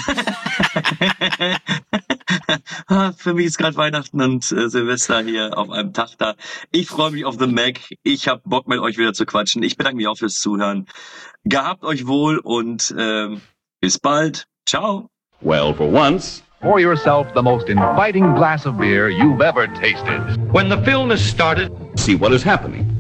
Für mich ist gerade Weihnachten und äh, Silvester hier auf einem Tag da. Ich freue mich auf The Mac. Ich habe Bock, mit euch wieder zu quatschen. Ich bedanke mich auch fürs Zuhören. Gehabt euch wohl und ähm, bis bald. Ciao. Well, for once, Pour yourself the most inviting glass of beer you've ever tasted. When the film is started, see what is happening.